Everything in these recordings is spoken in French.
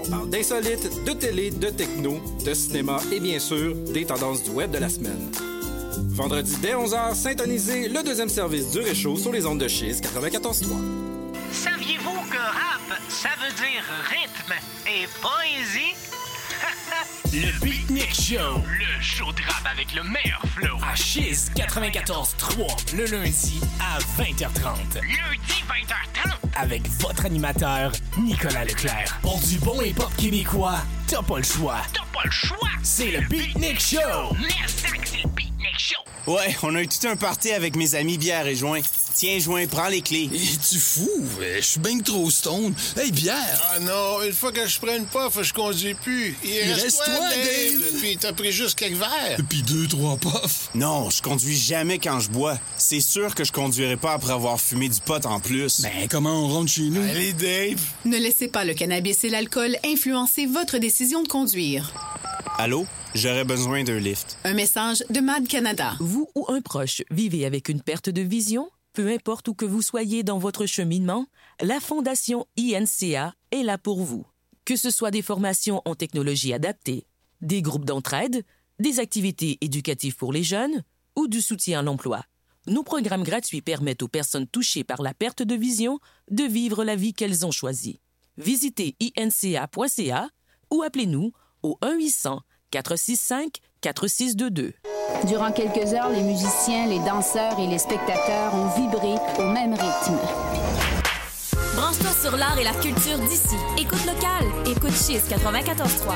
On parle d'insolites, de télé, de techno, de cinéma et bien sûr, des tendances du web de la semaine. Vendredi dès 11h, syntonisez le deuxième service du Réchaud sur les ondes de Chiz 94.3. Saviez-vous que rap, ça veut dire rythme et poésie? Le Beatnik Show. Le show de rap avec le meilleur flow. À Chiz 94.3, le lundi à 20h30. Lundi 20h30. Avec votre animateur, Nicolas Leclerc. Pour du bon hip-hop québécois, t'as pas le choix. T'as pas le choix. C'est le Beatnik Show. Merci, c'est le Beatnik Show. Ouais, on a eu tout un party avec mes amis bière et joint. Tiens, joint, prends les clés. Es-tu fou? Je suis bien trop stone. Hey, bière! Ah non, une fois que je prends une puff, je conduis plus. Il reste toi, Dave. Puis t'as pris juste quelques verres. Puis 2-3 puffs. Non, je conduis jamais quand je bois. C'est sûr que je conduirai pas après avoir fumé du pot en plus. Ben, comment on rentre chez nous? Allez, Dave. Ne laissez pas le cannabis et l'alcool influencer votre décision de conduire. Allô? J'aurais besoin d'un lift. Un message de MAD Canada. Vous ou un proche vivez avec une perte de vision? Peu importe où que vous soyez dans votre cheminement, la Fondation INCA est là pour vous. Que ce soit des formations en technologie adaptée, des groupes d'entraide, des activités éducatives pour les jeunes ou du soutien à l'emploi, nos programmes gratuits permettent aux personnes touchées par la perte de vision de vivre la vie qu'elles ont choisie. Visitez inca.ca ou appelez-nous au 1-800-465-4622. Durant quelques heures, les musiciens, les danseurs et les spectateurs ont vibré au même rythme. Branche-toi sur l'art et la culture d'ici. Écoute local. Écoute Chiz 94.3.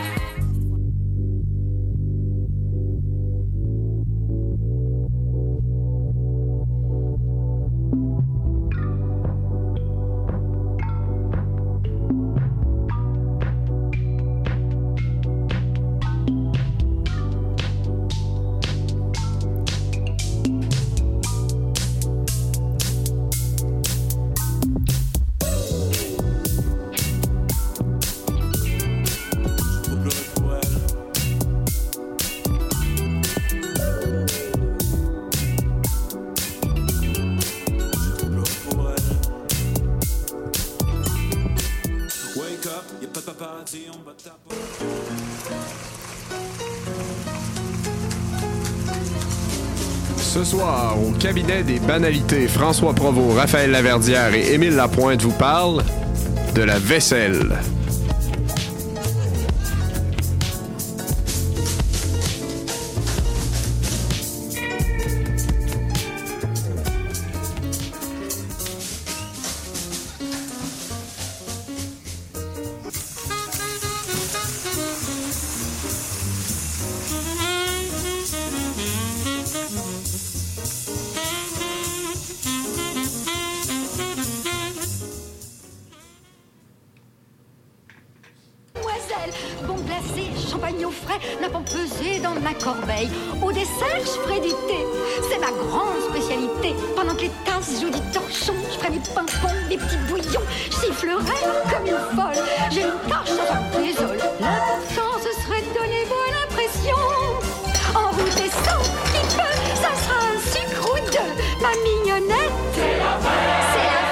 Ce soir, au cabinet des banalités, François Provost, Raphaël Laverdière et Émile Lapointe vous parlent de la vaisselle. Bon glacé, champagne au frais, n'a pas pesé dans ma corbeille. Au dessert, je ferai du thé, c'est ma grande spécialité. Pendant que les tasses jouent du torchon, je ferai mes pimpons, des petits bouillons. Je sifflerai comme une folle, j'ai une tâche sans un désole. L'important, ce serait de donner bonne impression. En route et sans qui peut, ça sera un sucre ou deux. Ma mignonnette, c'est la fête, c'est la fête.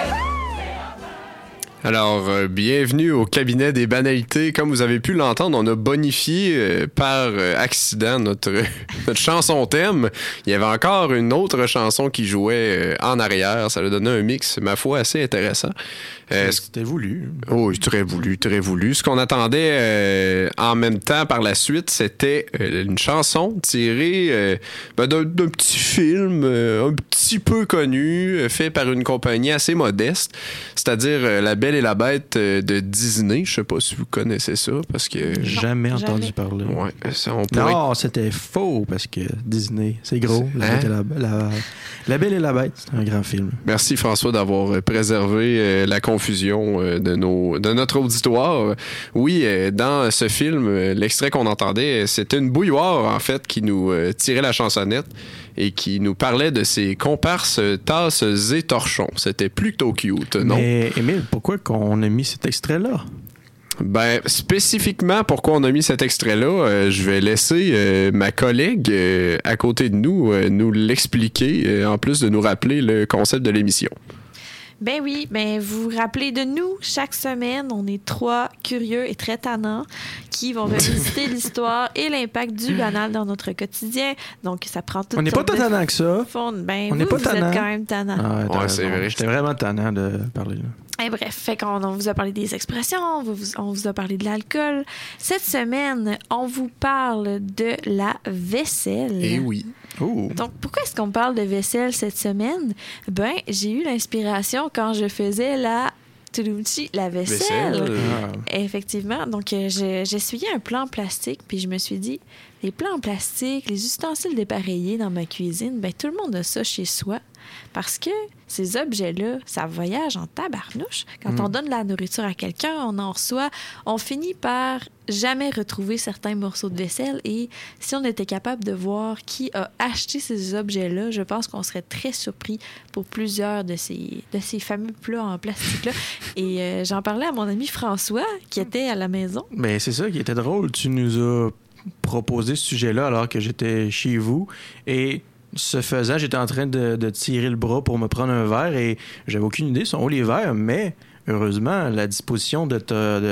Alors, bienvenue au cabinet des banalités. Comme vous avez pu l'entendre, on a bonifié par accident notre chanson thème. Il y avait encore une autre chanson qui jouait en arrière. Ça a donné un mix, ma foi, assez intéressant. C'était voulu. Oh, très voulu, très voulu. Ce qu'on attendait en même temps par la suite, c'était une chanson tirée d'un petit film un petit peu connu, fait par une compagnie assez modeste, c'est-à-dire La Belle et la Bête de Disney. Je sais pas si vous connaissez ça, parce que... Jamais entendu parler. Ouais, ça, on pourrait... Non, c'était faux, parce que Disney, c'est gros. La Belle et la Bête, c'est un grand film. Merci François d'avoir préservé la confusion de notre auditoire. Oui, dans ce film, l'extrait qu'on entendait, c'était une bouilloire, en fait, qui nous tirait la chansonnette et qui nous parlait de ses comparses tasses et torchons. C'était plutôt cute, non? Mais Émile, pourquoi qu'on a mis cet extrait-là? Ben, spécifiquement, pourquoi on a mis cet extrait-là, je vais laisser ma collègue à côté de nous nous l'expliquer, en plus de nous rappeler le concept de l'émission. Ben oui, vous vous rappelez de nous, chaque semaine, on est 3 curieux et très tannants qui vont revisiter l'histoire et l'impact du banal dans notre quotidien. Donc, ça prend tout. On n'est pas tant tannant que ça. On n'est pas tannant. Vous êtes quand même tannant. Ouais, c'est vrai. J'étais vraiment tannant de parler là. Et bref, fait qu'on vous a parlé des expressions, on vous a parlé de l'alcool. Cette semaine, on vous parle de la vaisselle. Eh oui. Oh. Donc, pourquoi est-ce qu'on parle de vaisselle cette semaine? J'ai eu l'inspiration quand je faisais la vaisselle. Effectivement. Donc, j'essuyais un plat en plastique, puis je me suis dit, les plats en plastique, les ustensiles dépareillés dans ma cuisine, tout le monde a ça chez soi. Parce que ces objets-là, ça voyage en tabarnouche. Quand on donne de la nourriture à quelqu'un, on en reçoit, on finit par jamais retrouver certains morceaux de vaisselle. Et si on était capable de voir qui a acheté ces objets-là, je pense qu'on serait très surpris pour plusieurs de ces fameux plats en plastique-là. Et j'en parlais à mon ami François, qui était à la maison. Mais c'est ça qui était drôle. Tu nous as proposé ce sujet-là alors que j'étais chez vous. Et ce faisant, j'étais en train de tirer le bras pour me prendre un verre et j'avais aucune idée sont où les verres, mais heureusement, la disposition de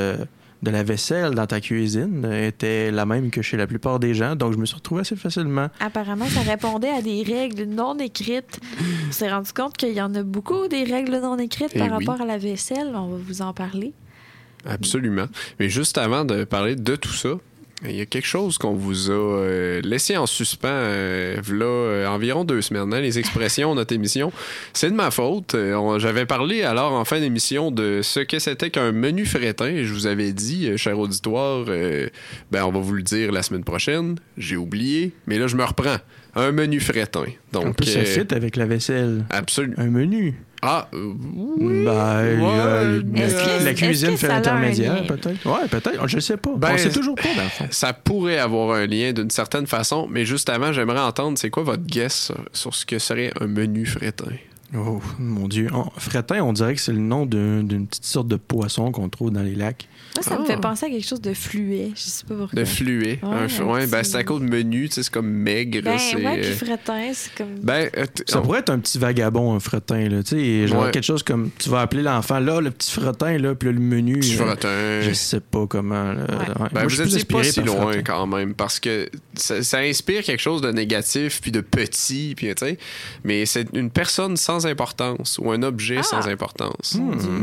la vaisselle dans ta cuisine était la même que chez la plupart des gens, donc je me suis retrouvé assez facilement. Apparemment, ça répondait à des règles non écrites. On s'est rendu compte qu'il y en a beaucoup des règles non écrites par rapport à la vaisselle. On va vous en parler. Absolument. Mais juste avant de parler de tout ça, il y a quelque chose qu'on vous a laissé en suspens environ 2 semaines. Hein, les expressions de notre émission, c'est de ma faute. J'avais parlé alors en fin d'émission de ce que c'était qu'un menu fretin. Et je vous avais dit, cher auditoire, on va vous le dire la semaine prochaine. J'ai oublié, mais là, je me reprends. Un menu fretin. Donc, un peu ça fit avec la vaisselle. Absolument. Un menu. Ah, oui. La cuisine fait l'intermédiaire, peut-être. Ouais, peut-être. Je ne sais pas. On ne sait toujours pas, dans le fond. Ça pourrait avoir un lien d'une certaine façon, mais juste avant, j'aimerais entendre, c'est quoi votre guess sur ce que serait un menu fretin? Oh, mon Dieu. Fretin, on dirait que c'est le nom d'une petite sorte de poisson qu'on trouve dans les lacs. Moi, ça me fait penser à quelque chose de fluet. Je sais pas pourquoi. De fluet. C'est à cause de menu, c'est comme maigre. Puis fretin, c'est comme... ça pourrait être un petit vagabond, un fretin. Là, genre quelque chose comme, tu vas appeler l'enfant, là, le petit fretin, là, puis le menu. Petit fretin. Je sais pas comment. Moi, vous étiez pas si loin fretin. Quand même, parce que ça inspire quelque chose de négatif, puis de petit, puis mais c'est une personne sans importance ou un objet sans importance.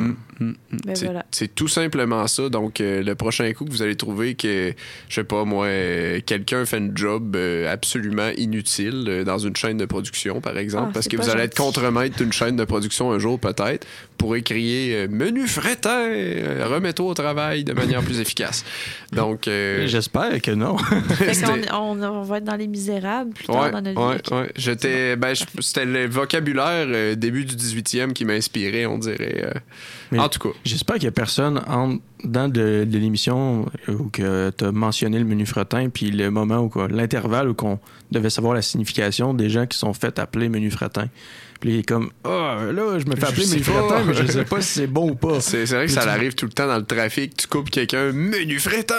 C'est tout simplement ça. Donc, le prochain coup que vous allez trouver que, je sais pas moi, quelqu'un fait une job absolument inutile dans une chaîne de production, par exemple, parce que vous allez être contremaître d'une chaîne de production un jour, peut-être, pour crier « Menu fretin! Remets-toi au travail de manière plus efficace. » Donc... J'espère que non. on va être dans Les Misérables plus tard dans notre vie. C'était le vocabulaire début du 18e qui m'inspirait, on dirait. En tout cas. J'espère qu'il y a personne dans de l'émission où tu as mentionné le menu fretin, puis le moment où l'intervalle où on devait savoir la signification des gens qui sont fait appeler menu fretin. Puis il est comme, là, je me fais appeler menu fretin, mais je sais pas si c'est bon ou pas. C'est vrai que ça arrive tout le temps dans le trafic. Tu coupes quelqu'un, menu fretin!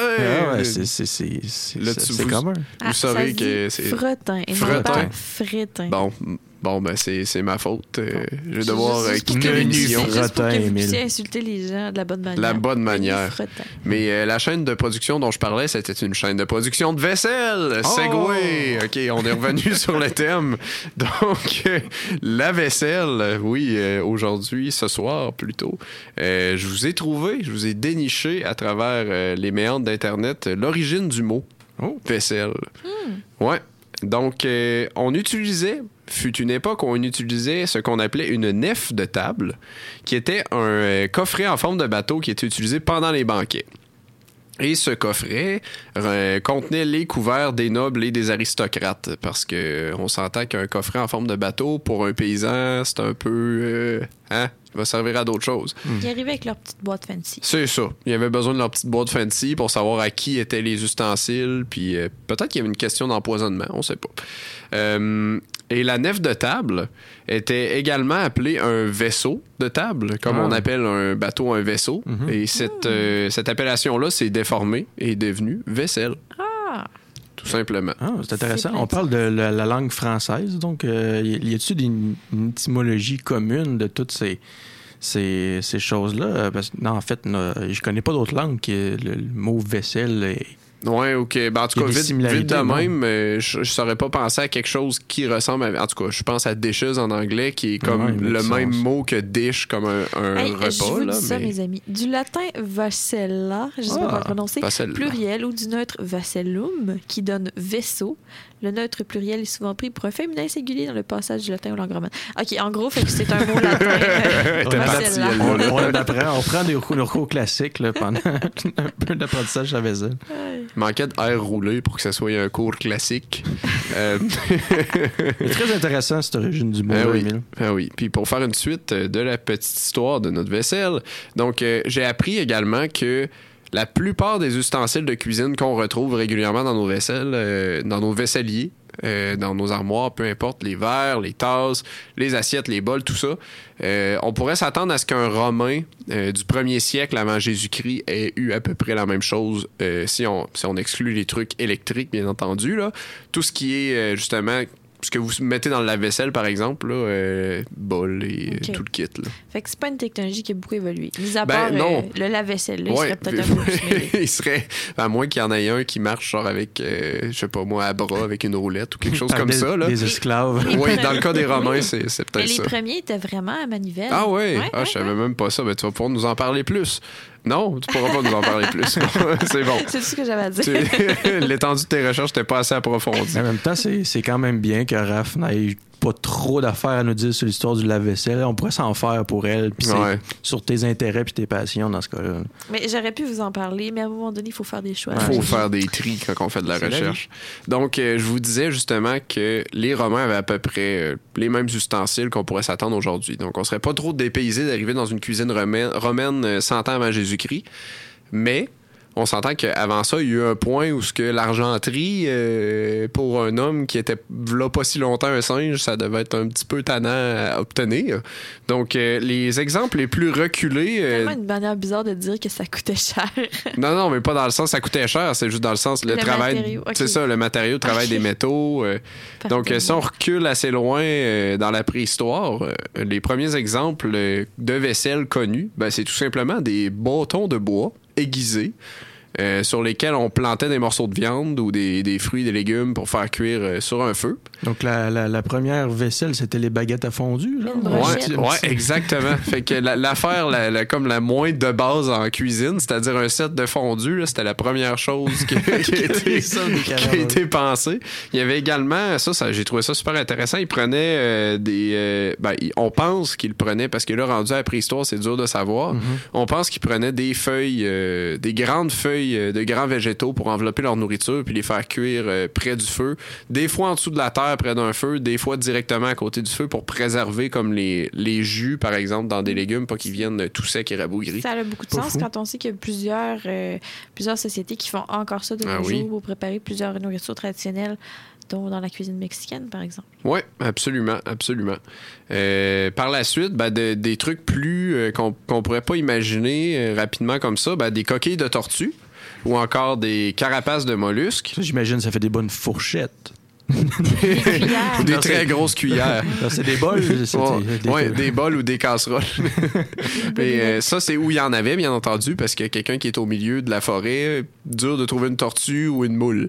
C'est commun. Vous savez que c'est... Fretin, et non pas fretin. Bon, c'est ma faute. Je vais devoir quitter l'émission. Juste pour que vous puissiez insulter les gens de la bonne manière. La bonne manière. Mais la chaîne de production dont je parlais, c'était une chaîne de production de vaisselle. Segway. OK, on est revenu sur le thème. Donc, la vaisselle, oui, aujourd'hui, ce soir plutôt, je vous ai déniché à travers les méandres d'Internet l'origine du mot vaisselle. Ouais. Donc, fut une époque où on utilisait ce qu'on appelait une nef de table, qui était un coffret en forme de bateau qui était utilisé pendant les banquets. Et ce coffret contenait les couverts des nobles et des aristocrates, parce que on s'entend qu'un coffret en forme de bateau, pour un paysan, c'est un peu... il va servir à d'autres choses. Ils arrivaient avec leur petite boîte fancy. C'est ça. Il y avait besoin de leur petite boîte fancy pour savoir à qui étaient les ustensiles, puis peut-être qu'il y avait une question d'empoisonnement, on sait pas. Et la nef de table était également appelée un vaisseau de table, comme on appelle un bateau un vaisseau. Et cette appellation-là s'est déformée et est devenue vaisselle. Tout simplement. C'est intéressant. On parle de la langue française, donc y a-t-il une étymologie commune de toutes ces choses-là. Parce que, non, en fait, je connais pas d'autres langues que le mot vaisselle est... Ouais, OK. Ben, en tout cas, vite de même, je saurais pas penser à quelque chose qui ressemble à... En tout cas, je pense à dishes en anglais, qui est comme le même mot que dish, comme un repas. Je vous dis ça, mes amis. Du latin vasella, je sais pas comment le prononcer, pluriel, ou du neutre vasellum, qui donne vaisseau. Le neutre pluriel est souvent pris pour un féminin singulier dans le passage du latin aux langues romanes. OK, en gros, fait que c'est un mot latin. On prend des recours classiques là, pendant un peu d'apprentissage à la vaisselle. Il manquait d'air roulé pour que ça soit un cours classique. C'est très intéressant, cette origine du mot, Émile. Oui. Puis pour faire une suite de la petite histoire de notre vaisselle, donc j'ai appris également que la plupart des ustensiles de cuisine qu'on retrouve régulièrement dans nos vaisselles, dans nos vaisseliers, dans nos armoires, peu importe, les verres, les tasses, les assiettes, les bols, tout ça, on pourrait s'attendre à ce qu'un Romain du 1er siècle avant Jésus-Christ ait eu à peu près la même chose, si on exclut les trucs électriques, bien entendu. Là. Tout ce qui est justement... ce que vous mettez dans le lave-vaisselle, par exemple, là, bol et tout le kit. Là. Fait que c'est pas une technologie qui a beaucoup évolué. Mis à part le lave-vaisselle, là, il serait peut-être un peu plus il serait, à moins qu'il y en ait un qui marche genre avec, je sais pas moi, à bras, avec une roulette ou quelque chose comme ça. Là. Des esclaves. Oui, dans le cas des Romains, c'est peut-être mais ça. Les premiers étaient vraiment à manivelle. Ah oui? Je savais même pas ça. Ben, tu vas pouvoir nous en parler plus. Non, tu pourras pas nous en parler plus. C'est bon. C'est tout ce que j'avais à dire. L'étendue de tes recherches n'était pas assez approfondie. En même temps, c'est quand même bien que Raph n'ait pas trop d'affaires à nous dire sur l'histoire du lave-vaisselle. On pourrait s'en faire pour elle, puis c'est sur tes intérêts puis tes passions dans ce cas-là. Mais j'aurais pu vous en parler, mais à un moment donné, il faut faire des choix. Il faut faire des tris quand on fait de la recherche. Donc, je vous disais justement que les Romains avaient à peu près les mêmes ustensiles qu'on pourrait s'attendre aujourd'hui. Donc, on serait pas trop dépaysé d'arriver dans une cuisine romaine 100 ans avant Jésus-Christ. Mais... on s'entend qu'avant ça, il y a eu un point où ce que l'argenterie, pour un homme qui était là pas si longtemps un singe, ça devait être un petit peu tannant à obtenir. Donc, les exemples les plus reculés... C'est vraiment une manière bizarre de dire que ça coûtait cher. Non, mais pas dans le sens ça coûtait cher, c'est juste dans le sens le travail... Matériau, okay. C'est ça, le matériau, le travail des métaux. Donc, si on recule assez loin dans la préhistoire, les premiers exemples de vaisselle connus, ben, c'est tout simplement des bâtons de bois aiguisés sur lesquels on plantait des morceaux de viande ou des fruits, des légumes pour faire cuire sur un feu. Donc, la première vaisselle, c'était les baguettes à fondu, là? Ouais, exactement. Fait que l'affaire, comme la moins de base en cuisine, c'est-à-dire un set de fondu, là, c'était la première chose qui a été pensée. Il y avait également, ça j'ai trouvé ça super intéressant, ils prenaient on pense qu'ils le prenaient, parce que là, rendu à la préhistoire, c'est dur de savoir. Mm-hmm. On pense qu'ils prenaient des feuilles, des grandes feuilles de grands végétaux pour envelopper leur nourriture puis les faire cuire près du feu. Des fois en dessous de la terre, près d'un feu, des fois directement à côté du feu pour préserver comme les jus, par exemple, dans des légumes, pas qu'ils viennent tout secs et rabougris. Ça a beaucoup de sens quand on sait qu'il y a plusieurs sociétés qui font encore ça de nos jours pour préparer plusieurs nourritures traditionnelles, dont dans la cuisine mexicaine, par exemple. Oui, absolument. Par la suite, des trucs plus qu'on pourrait pas imaginer rapidement comme ça, des coquilles de tortue ou encore des carapaces de mollusques. Ça, j'imagine, ça fait des bonnes fourchettes. Des très grosses cuillères. C'est des bols. Des bols ou des casseroles. Mais ça, c'est où il y en avait, bien entendu, parce que quelqu'un qui est au milieu de la forêt, dur de trouver une tortue ou une moule.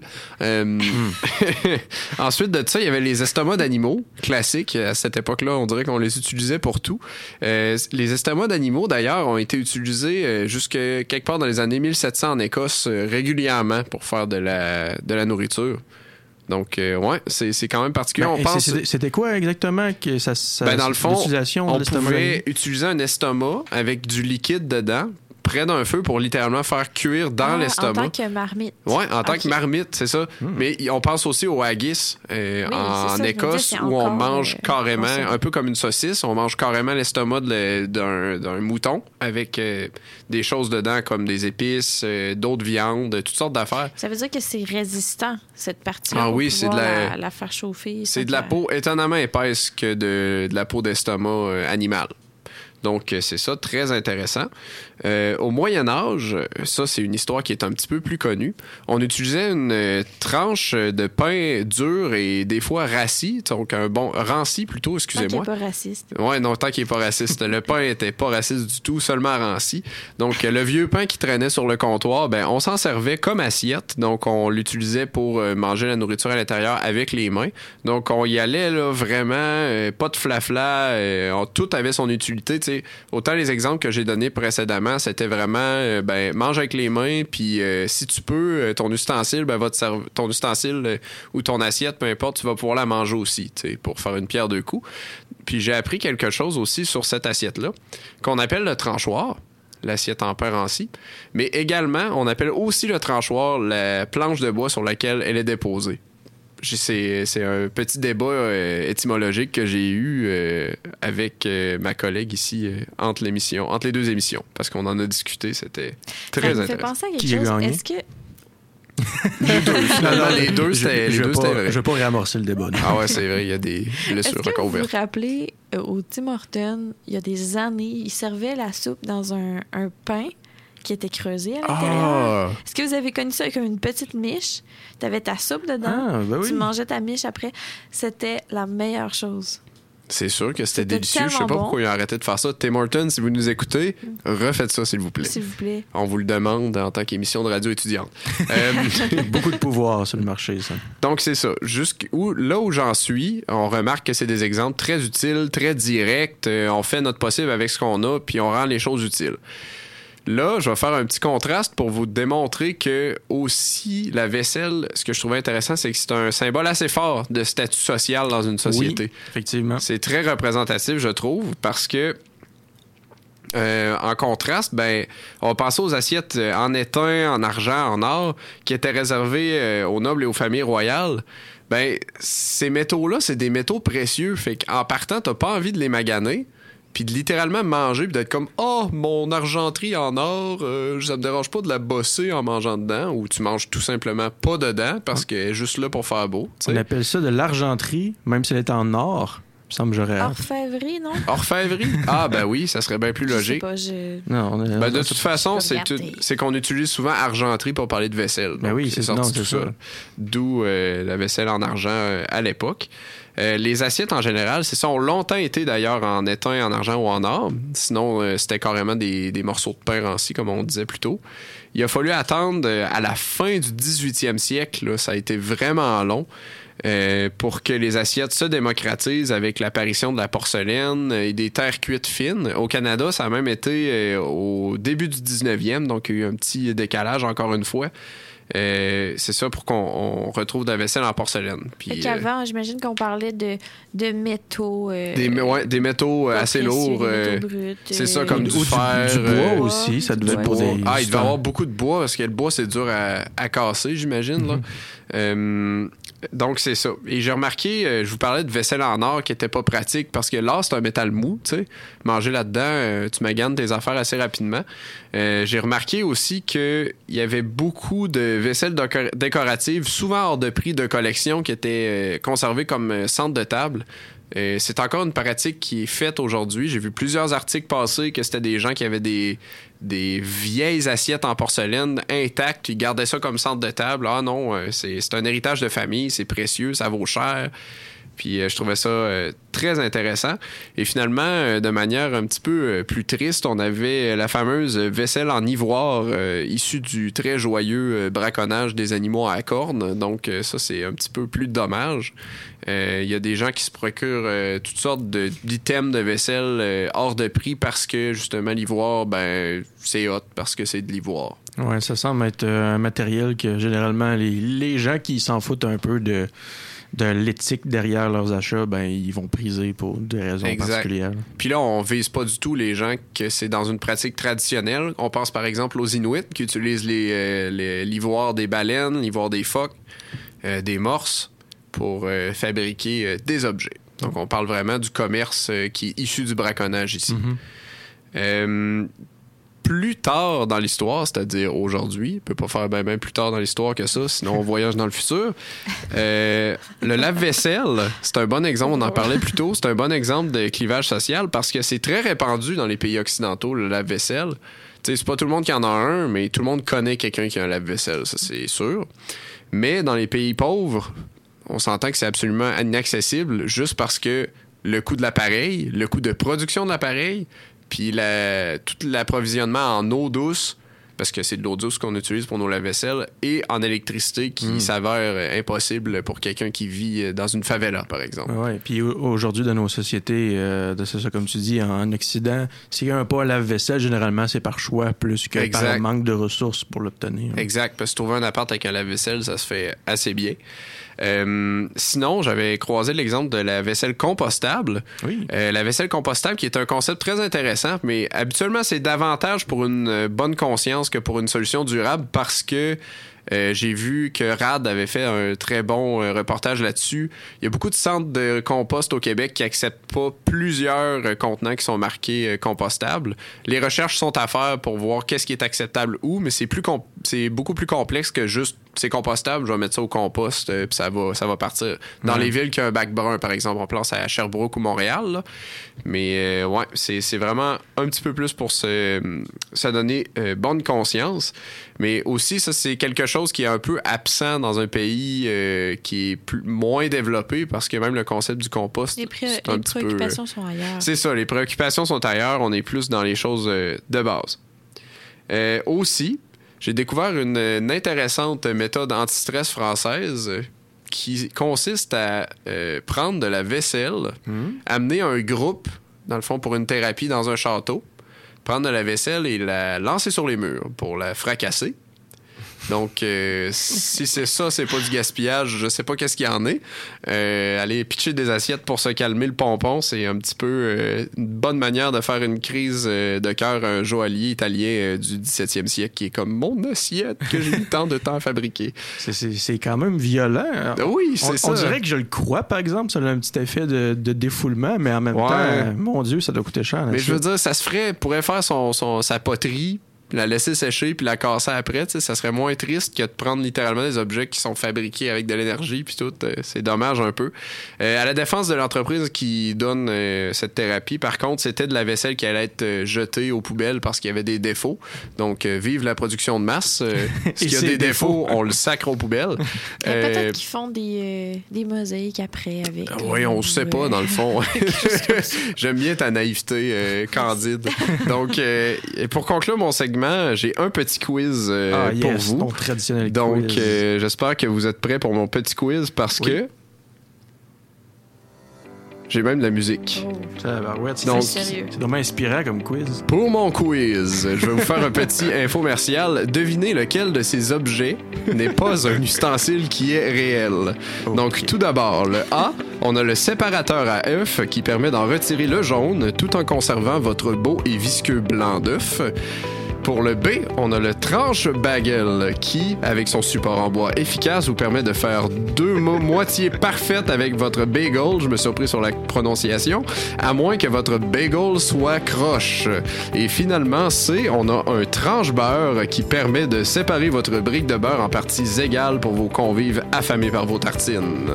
Ensuite de ça, il y avait les estomacs d'animaux, classiques. À cette époque-là, on dirait qu'on les utilisait pour tout. Les estomacs d'animaux, d'ailleurs, ont été utilisés jusque quelque part dans les années 1700 en Écosse régulièrement pour faire de la nourriture. Donc, c'est quand même particulier. C'était quoi exactement que ça dans le fond, l'utilisation on pouvait utiliser un estomac avec du liquide dedans, près d'un feu pour littéralement faire cuire dans l'estomac. En tant que marmite. Oui, en tant que marmite, c'est ça. Mais on pense aussi au haggis en Écosse où on mange carrément, un peu comme une saucisse, on mange carrément l'estomac d'un mouton avec des choses dedans comme des épices, d'autres viandes, toutes sortes d'affaires. Ça veut dire que c'est résistant, cette partie-là. Ah oui, c'est de la faire chauffer. C'est de la peau étonnamment épaisse que de la peau d'estomac animal. Donc, c'est ça, très intéressant. Au Moyen Âge, ça, c'est une histoire qui est un petit peu plus connue. On utilisait une tranche de pain dur et des fois rassis, donc un bon ranci plutôt, excusez-moi. Tant qu'il n'est pas raciste. Ouais, non, tant qu'il n'est pas raciste. Le pain était pas raciste du tout, seulement ranci. Donc, le vieux pain qui traînait sur le comptoir, ben, on s'en servait comme assiette. Donc, on l'utilisait pour manger la nourriture à l'intérieur avec les mains. Donc, on y allait là, vraiment, pas de flafla, tout avait son utilité. T'sais. Autant les exemples que j'ai donnés précédemment, c'était vraiment, mange avec les mains, puis si tu peux, ton ustensile, ton ustensile ou ton assiette, peu importe, tu vas pouvoir la manger aussi, pour faire une pierre deux coups. Puis j'ai appris quelque chose aussi sur cette assiette-là, qu'on appelle le tranchoir. L'assiette en pain ranci. Mais également, on appelle aussi le tranchoir la planche de bois sur laquelle elle est déposée. C'est un petit débat étymologique que j'ai eu avec ma collègue ici entre les deux émissions, parce qu'on en a discuté, c'était très intéressant. Ça me fait penser à quelque chose. Est-ce que... Finalement, les deux, c'était vrai. Je vais pas réamorcer le débat. Ah ouais, c'est vrai, il y a des blessures encore ouvertes. Est-ce que vous vous rappelez, au Tim Hortons, il y a des années, ils servaient la soupe dans un pain qui était creusé à l'intérieur. Est-ce que vous avez connu ça comme une petite miche? Tu avais ta soupe dedans, tu mangeais ta miche après. C'était la meilleure chose. C'est sûr que c'était délicieux. Je sais pas pourquoi ils ont arrêté de faire ça. Tim Hortons, si vous nous écoutez, refaites ça, s'il vous plaît. S'il vous plaît. On vous le demande en tant qu'émission de radio étudiante. Beaucoup de pouvoir sur le marché, ça. Donc, c'est ça. Là où j'en suis, on remarque que c'est des exemples très utiles, très directs. On fait notre possible avec ce qu'on a, puis on rend les choses utiles. Là, je vais faire un petit contraste pour vous démontrer que aussi la vaisselle, ce que je trouvais intéressant, c'est que c'est un symbole assez fort de statut social dans une société. Oui, effectivement. C'est très représentatif, je trouve, parce que en contraste, on va passer aux assiettes en étain, en argent, en or, qui étaient réservées aux nobles et aux familles royales. Ces métaux-là, c'est des métaux précieux. Fait qu'en partant, t'as pas envie de les maganer. Puis de littéralement manger, puis d'être comme « Oh, mon argenterie en or, ça me dérange pas de la bosser en mangeant dedans. » Ou tu manges tout simplement pas dedans parce qu'elle est juste là pour faire beau. T'sais. On appelle ça de l'argenterie, même si elle est en or. Il me semble que j'aurais... Orfèvrerie, non? Orfèvrerie? Ah, ben oui, ça serait bien plus logique. Je sais pas, Non, de toute façon, c'est qu'on utilise souvent argenterie pour parler de vaisselle. Ben oui, c'est sorti tout ça. D'où la vaisselle en argent à l'époque. Les assiettes, en général, c'est ça, ont longtemps été d'ailleurs en étain, en argent ou en or. Sinon, c'était carrément des morceaux de pain rancis, comme on disait plus tôt. Il a fallu attendre à la fin du 18e siècle, là, ça a été vraiment long, pour que les assiettes se démocratisent avec l'apparition de la porcelaine et des terres cuites fines. Au Canada, ça a même été au début du 19e, donc il y a eu un petit décalage encore une fois. C'est ça pour qu'on retrouve de la vaisselle en porcelaine. Puis qu'avant, j'imagine qu'on parlait de métaux. Des métaux assez lourds. Des métaux bruts, c'est ça, comme du fer. Du bois aussi, ça devait être pour des... Ah, il devait y avoir beaucoup de bois, parce que le bois, c'est dur à casser, j'imagine. Là. Donc, c'est ça. Et j'ai remarqué, je vous parlais de vaisselle en or qui était pas pratique, parce que l'or, c'est un métal mou, tu sais. Manger là-dedans, tu maganes tes affaires assez rapidement. J'ai remarqué aussi qu'il y avait beaucoup de vaisselle décorative, souvent hors de prix, de collection, qui étaient conservées comme centre de table. C'est encore une pratique qui est faite aujourd'hui. J'ai vu plusieurs articles passer que c'était des gens qui avaient des vieilles assiettes en porcelaine intactes, qui gardaient ça comme centre de table. Ah non, c'est un héritage de famille, c'est précieux, ça vaut cher. Puis je trouvais ça très intéressant. Et finalement, de manière un petit peu plus triste, on avait la fameuse vaisselle en ivoire issue du très joyeux braconnage des animaux à cornes. Donc ça, c'est un petit peu plus dommage. Il y a des gens qui se procurent toutes sortes d'items de vaisselle hors de prix parce que, justement, l'ivoire, c'est hot parce que c'est de l'ivoire. Oui, ça semble être un matériel que, généralement, les gens qui s'en foutent un peu de l'éthique derrière leurs achats, ils vont priser pour des raisons particulières. Puis là, on vise pas du tout les gens que c'est dans une pratique traditionnelle. On pense par exemple aux Inuits qui utilisent l'ivoire des baleines, l'ivoire des phoques, des morses pour fabriquer des objets. Donc, on parle vraiment du commerce qui est issu du braconnage ici. plus tard dans l'histoire, c'est-à-dire aujourd'hui, on peut pas faire bien plus tard dans l'histoire que ça, sinon on voyage dans le futur. Le lave-vaisselle, c'est un bon exemple, on en parlait plus tôt, c'est un bon exemple de clivage social parce que c'est très répandu dans les pays occidentaux, le lave-vaisselle. Tu sais, c'est pas tout le monde qui en a un, mais tout le monde connaît quelqu'un qui a un lave-vaisselle, ça c'est sûr. Mais dans les pays pauvres, on s'entend que c'est absolument inaccessible juste parce que le coût de l'appareil, le coût de production de l'appareil, puis tout l'approvisionnement en eau douce, parce que c'est de l'eau douce qu'on utilise pour nos lave-vaisselle, et en électricité qui s'avère impossible pour quelqu'un qui vit dans une favela, par exemple. Oui, puis aujourd'hui, dans nos sociétés, c'est ça, comme tu dis, en Occident, s'il n'y a pas un lave-vaisselle, généralement, c'est par choix plus que par un manque de ressources pour l'obtenir. Exact, parce que trouver un appart avec un lave-vaisselle, ça se fait assez bien. Sinon, j'avais croisé l'exemple de la vaisselle compostable. Oui. La vaisselle compostable qui est un concept très intéressant, mais habituellement, c'est davantage pour une bonne conscience que pour une solution durable parce que j'ai vu que RAD avait fait un très bon reportage là-dessus. Il y a beaucoup de centres de compost au Québec qui n'acceptent pas plusieurs contenants qui sont marqués compostables. Les recherches sont à faire pour voir qu'est-ce qui est acceptable où, mais c'est beaucoup plus complexe que juste c'est compostable, je vais mettre ça au compost puis ça va partir. Dans les villes qui ont un bac brun, par exemple, on pense à Sherbrooke ou Montréal. Là. Mais ouais, c'est vraiment un petit peu plus pour se donner bonne conscience. Mais aussi, ça, c'est quelque chose qui est un peu absent dans un pays qui est moins développé parce que même le concept du compost, les préoccupations sont ailleurs. C'est ça, les préoccupations sont ailleurs. On est plus dans les choses de base. Aussi, j'ai découvert une intéressante méthode anti-stress française qui consiste à prendre de la vaisselle, amener un groupe, dans le fond, pour une thérapie dans un château, prendre de la vaisselle et la lancer sur les murs pour la fracasser. Donc, si c'est ça, c'est pas du gaspillage, je sais pas qu'est-ce qu'il y en est. Aller pitcher des assiettes pour se calmer le pompon, c'est un petit peu une bonne manière de faire une crise de cœur à un joaillier italien du 17e siècle qui est comme mon assiette que j'ai eu tant de temps à fabriquer. C'est quand même violent. Oui, c'est ça. On dirait que je le crois, par exemple, ça a un petit effet de défoulement, mais en même temps, mon Dieu, ça doit coûter cher. Mais je veux dire, ça pourrait faire sa poterie, la laisser sécher puis la casser après, ça serait moins triste que de prendre littéralement des objets qui sont fabriqués avec de l'énergie puis tout. C'est dommage un peu. À la défense de l'entreprise qui donne cette thérapie, par contre, c'était de la vaisselle qui allait être jetée aux poubelles parce qu'il y avait des défauts. Donc, vive la production de masse. S'il y a des défauts, on le sacre aux poubelles. Peut-être qu'ils font des mosaïques après avec... Oui, on ne sait pas, dans le fond. J'aime bien ta naïveté candide. Donc, pour conclure mon segment, j'ai un petit quiz pour vous. Ton traditionnel donc, quiz. J'espère que vous êtes prêts pour mon petit quiz parce que j'ai même de la musique. C'est vraiment inspirant comme quiz. Pour mon quiz, je vais vous faire un petit infomercial. Devinez lequel de ces objets n'est pas un ustensile qui est réel. Donc, tout d'abord, le A, on a le séparateur à œuf qui permet d'en retirer le jaune tout en conservant votre beau et visqueux blanc d'œuf. Pour le B, on a le tranche-bagel qui, avec son support en bois efficace, vous permet de faire deux moitiés parfaites avec votre bagel. Je me suis surpris sur la prononciation. À moins que votre bagel soit croche. Et finalement, C, on a un tranche-beurre qui permet de séparer votre brique de beurre en parties égales pour vos convives affamés par vos tartines.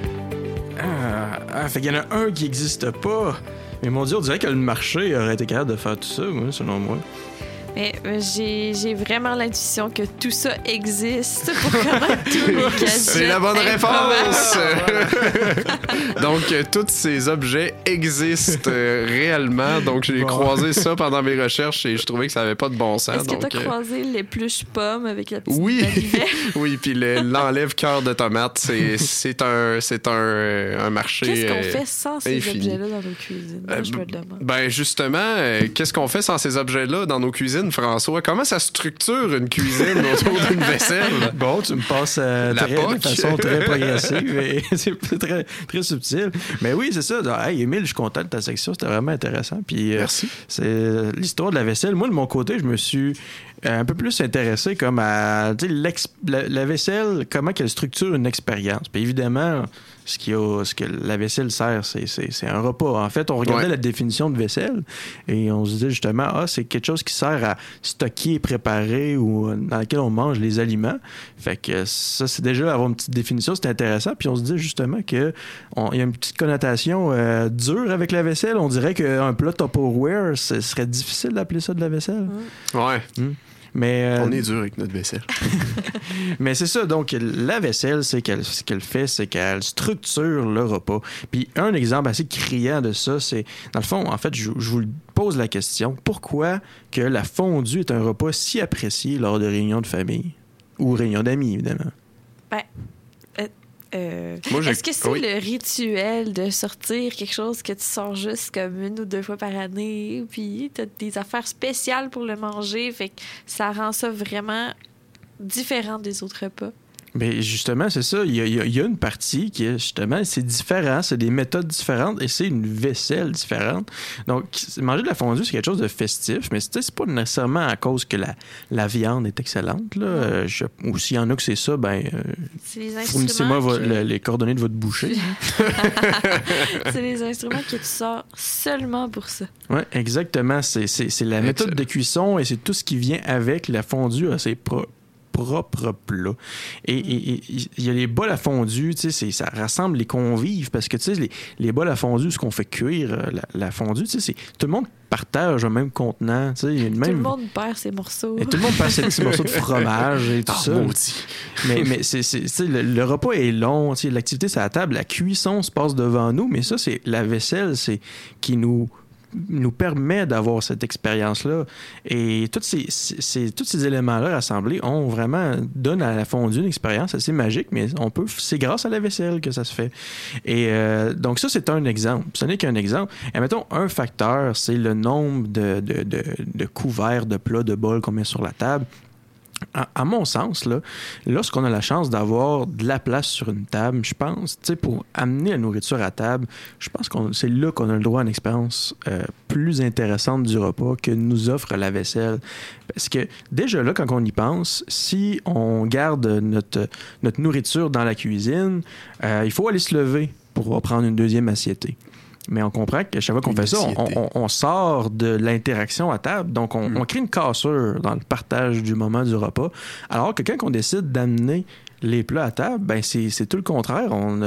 Fait qu'il y en a un qui n'existe pas. Mais mon Dieu, on dirait que le marché aurait été capable de faire tout ça, selon moi. Mais j'ai vraiment l'intuition que tout ça existe pour connaître tous les gadgets. C'est la bonne réponse! Donc, tous ces objets existent réellement. Donc, j'ai croisé ça pendant mes recherches et je trouvais que ça n'avait pas de bon sens. Est-ce que tu as croisé l'épluche-pomme avec la petite Oui, puis l'enlève-cœur de tomate, c'est un marché Qu'est-ce qu'on fait sans ces objets-là dans nos cuisines? Je me le demande. Ben, justement, qu'est-ce qu'on fait sans ces objets-là dans nos cuisines, François? Comment ça structure une cuisine autour d'une vaisselle? Bon, tu me passes de façon très progressive et c'est très, très subtil. Mais oui, c'est ça. Hey, Émile, je suis content de ta section. C'était vraiment intéressant. Puis, merci. C'est l'histoire de la vaisselle. Moi, de mon côté, je me suis un peu plus intéressé comme à la vaisselle, comment qu'elle structure une expérience. Puis évidemment, ce que la vaisselle sert, c'est un repas. En fait, on regardait la définition de vaisselle et on se disait justement, c'est quelque chose qui sert à stocker, préparer ou dans lequel on mange les aliments. Fait que ça, c'est déjà avoir une petite définition, c'est intéressant. Puis on se dit justement qu'il y a une petite connotation dure avec la vaisselle. On dirait qu'un plat Tupperware, ce serait difficile d'appeler ça de la vaisselle. Ouais. Mais, on est dur avec notre vaisselle. Mais c'est ça. Donc, la vaisselle, ce qu'elle fait, c'est qu'elle structure le repas. Puis, un exemple assez criant de ça, c'est, dans le fond, en fait, je vous pose la question, pourquoi que la fondue est un repas si apprécié lors de réunions de famille? Ou réunions d'amis, évidemment. Est-ce que c'est le rituel de sortir quelque chose que tu sors juste comme 1 ou 2 fois par année, puis t'as des affaires spéciales pour le manger, fait que ça rend ça vraiment différent des autres repas? Mais justement, c'est ça. Il y a une partie qui est justement, c'est différent, c'est des méthodes différentes et c'est une vaisselle différente. Donc, manger de la fondue, c'est quelque chose de festif, mais c'est pas nécessairement à cause que la viande est excellente. Là. Ou s'il y en a que c'est ça, fournissez-moi les coordonnées de votre boucher. C'est les instruments que tu sors seulement pour ça. Oui, exactement. C'est la méthode de cuisson et c'est tout ce qui vient avec la fondue à ses propre plat. Et il y a les bols à fondue, tu sais, ça rassemble les convives parce que, tu sais, les bols à fondue, ce qu'on fait cuire la fondue, tu sais, tout le monde partage un même contenant, tu sais. Tout le monde perd ses morceaux. Et tout le monde perd ses petits morceaux de fromage et tout ça. Mais c'est le repas est long, tu sais, l'activité c'est à la table, la cuisson se passe devant nous, mais ça, c'est la vaisselle, c'est qui nous permet d'avoir cette expérience-là. Et tous ces éléments-là rassemblés donnent à la fondue une expérience assez magique, mais c'est grâce à la vaisselle que ça se fait. Et donc ça, c'est un exemple. Ce n'est qu'un exemple. Et mettons, un facteur, c'est le nombre de couverts, de plats, de bols qu'on met sur la table. À mon sens, là, lorsqu'on a la chance d'avoir de la place sur une table, je pense, tu sais, pour amener la nourriture à table, je pense que c'est là qu'on a le droit à une expérience plus intéressante du repas que nous offre la vaisselle. Parce que déjà là, quand on y pense, si on garde notre nourriture dans la cuisine, il faut aller se lever pour prendre une deuxième assiette. Mais on comprend que chaque fois qu'on fait ça, on sort de l'interaction à table. Donc, on crée une cassure dans le partage du moment du repas. Alors que quand on décide d'amener les plats à table, ben c'est tout le contraire.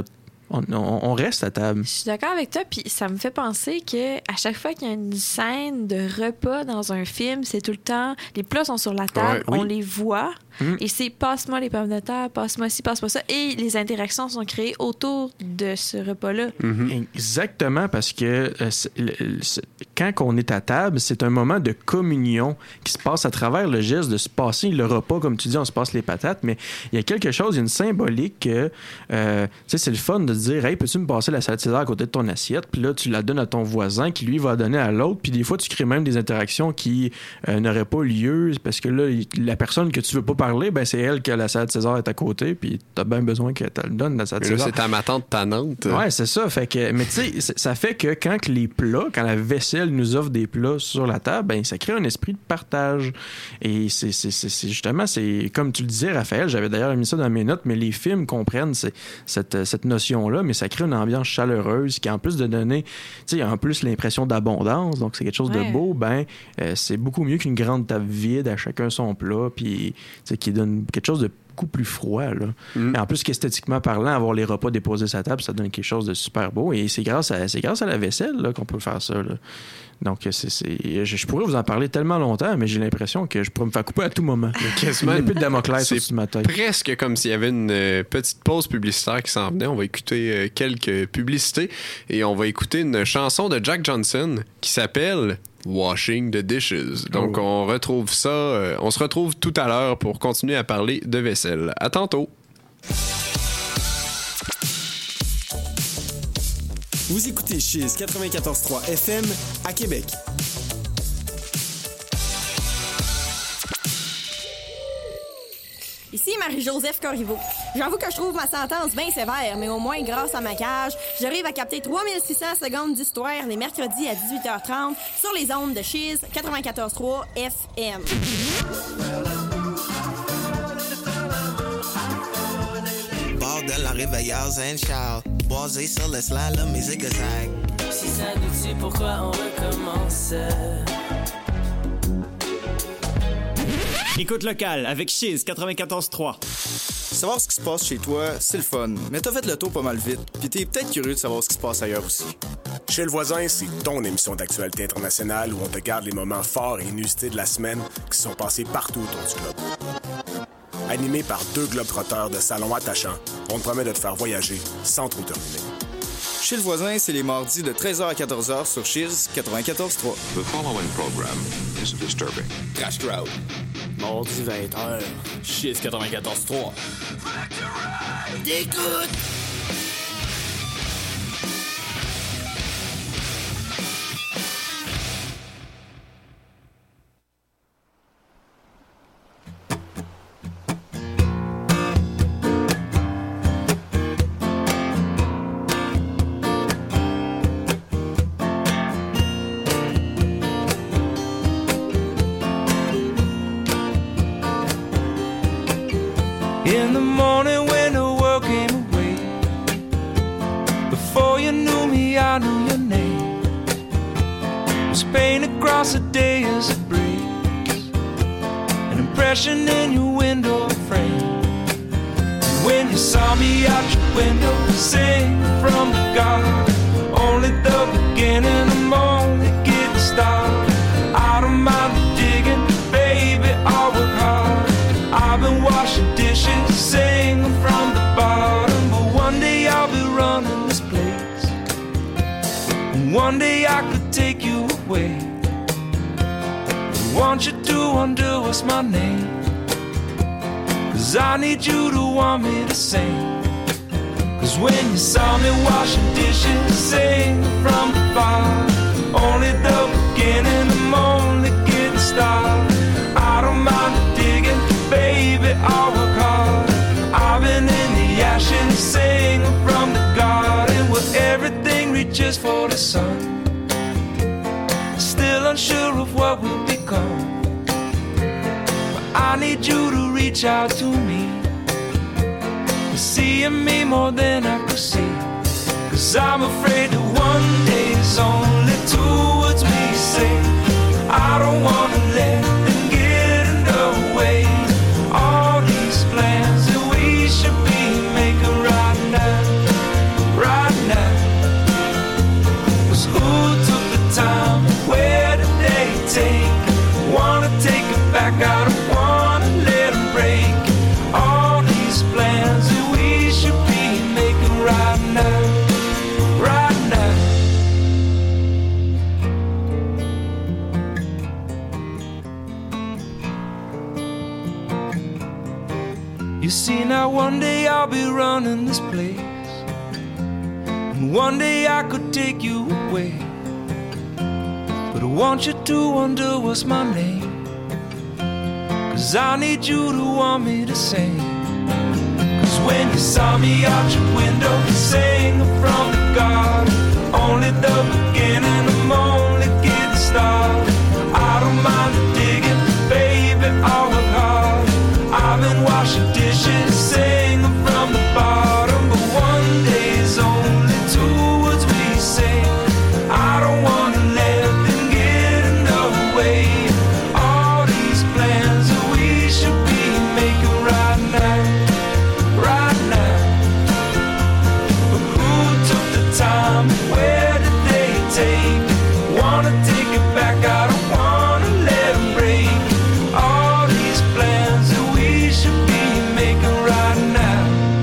On reste à table. Je suis d'accord avec toi, puis ça me fait penser que à chaque fois qu'il y a une scène de repas dans un film, c'est tout le temps, les plats sont sur la table, on les voit, et c'est passe-moi les pommes de terre, passe-moi ci, passe-moi ça, et les interactions sont créées autour de ce repas-là. Exactement, parce que quand on est à table, c'est un moment de communion qui se passe à travers le geste de se passer le repas, comme tu dis, on se passe les patates, mais il y a quelque chose, il y a une symbolique que, tu sais, c'est le fun de se dire, hey, peux-tu me passer la salade César à côté de ton assiette? Puis là, tu la donnes à ton voisin qui, lui, va la donner à l'autre. Puis des fois, tu crées même des interactions qui n'auraient pas lieu parce que là, la personne que tu veux pas parler, ben c'est elle que la salade César est à côté. Puis t'as bien besoin qu'elle te le donne, la salade César. Là, c'est ta matante tannante. Ouais, c'est ça. Fait que, mais tu sais, ça fait que quand la vaisselle nous offre des plats sur la table, ben ça crée un esprit de partage. Et c'est justement, c'est comme tu le disais, Raphaël, j'avais d'ailleurs mis ça dans mes notes, mais les films comprennent cette notion-là, mais ça crée une ambiance chaleureuse qui, en plus de donner, tu sais, en plus l'impression d'abondance, donc c'est quelque chose de beau, c'est beaucoup mieux qu'une grande table vide à chacun son plat, puis qui donne quelque chose de beaucoup plus froid, là. Mais en plus qu'esthétiquement parlant, avoir les repas déposés sur la table, ça donne quelque chose de super beau, et c'est grâce à la vaisselle là, qu'on peut faire ça, là. Donc, je pourrais vous en parler tellement longtemps, mais j'ai l'impression que je pourrais me faire couper à tout moment. Quasiment une épée de Damoclès au-dessus de ma tête. Presque comme s'il y avait une petite pause publicitaire qui s'en venait. On va écouter quelques publicités et on va écouter une chanson de Jack Johnson qui s'appelle Washing the Dishes. Donc, on retrouve ça. On se retrouve tout à l'heure pour continuer à parler de vaisselle. À tantôt! Vous écoutez Chiz 94.3 FM à Québec. Ici Marie-Joseph Corriveau. J'avoue que je trouve ma sentence bien sévère, mais au moins, grâce à ma cage, j'arrive à capter 3600 secondes d'histoire les mercredis à 18h30 sur les ondes de Chiz 94.3 FM. la réveilleuse and shout. Basé sur le slalom et zigzag. Si ça nous tue, pourquoi on recommence? Écoute locale avec Chiz 94.3. Savoir ce qui se passe chez toi, c'est le fun, mais t'as fait le tour pas mal vite, pis t'es peut-être curieux de savoir ce qui se passe ailleurs aussi. Chez le voisin, c'est ton émission d'actualité internationale où on te garde les moments forts et inusités de la semaine qui se sont passés partout autour du globe. Animé par 2 globetrotteurs de salon attachants, on te promet de te faire voyager sans trop te ruiner. Chez le voisin, c'est les mardis de 13h à 14h sur Chiz 94.3. The following program is disturbing. Crash Crowd. Mardi 20h. Chiz 94.3. D'écoute! In the morning when the world came away, before you knew me, I knew your name. It was painted across the day as it breaks, an impression in your window frame. And when you saw me out your window, sing from the garden, only the beginning, I'm only getting started. I don't mind digging, baby, I'll work hard. I've been washing dishes, singing from the bottom, but one day I'll be running this place, and one day I could take you away. I want you to undo what's my name, 'cause I need you to want me to sing. 'Cause when you saw me washing dishes, singing from the bottom, only the beginning, I'm only getting started. I don't mind digging, baby, I'll work hard. I've been in the ashes, singing from the garden, where everything reaches for the sun. Still unsure of what will become, but I need you to reach out to me, seeing me more than I could see. 'Cause I'm afraid that one day is only 2 words we say. I don't wanna let them get in the way. All these plans that we should be making right now, right now. 'Cause who took the time? Where did they take? Wanna take it back, I don't wanna let them break. All these plans that we should be making right now, right now. You see, now one day I'll be running this place, and one day I could take you away, but I want you to wonder what's my name, 'cause I need you to want me to sing. 'Cause when you saw me out your window, singing from the garden, only the beginning, I'm only getting started. I don't mind digging, baby, I'll work hard. I've been washing dishes, singing from the bottom, but one day is only 2 words we say. I don't wanna let them get in the way. All these plans that we should be making right now, right now. But who took the time? Where did they take? Wanna take it back, I don't wanna let them break. All these plans that we should be making right now.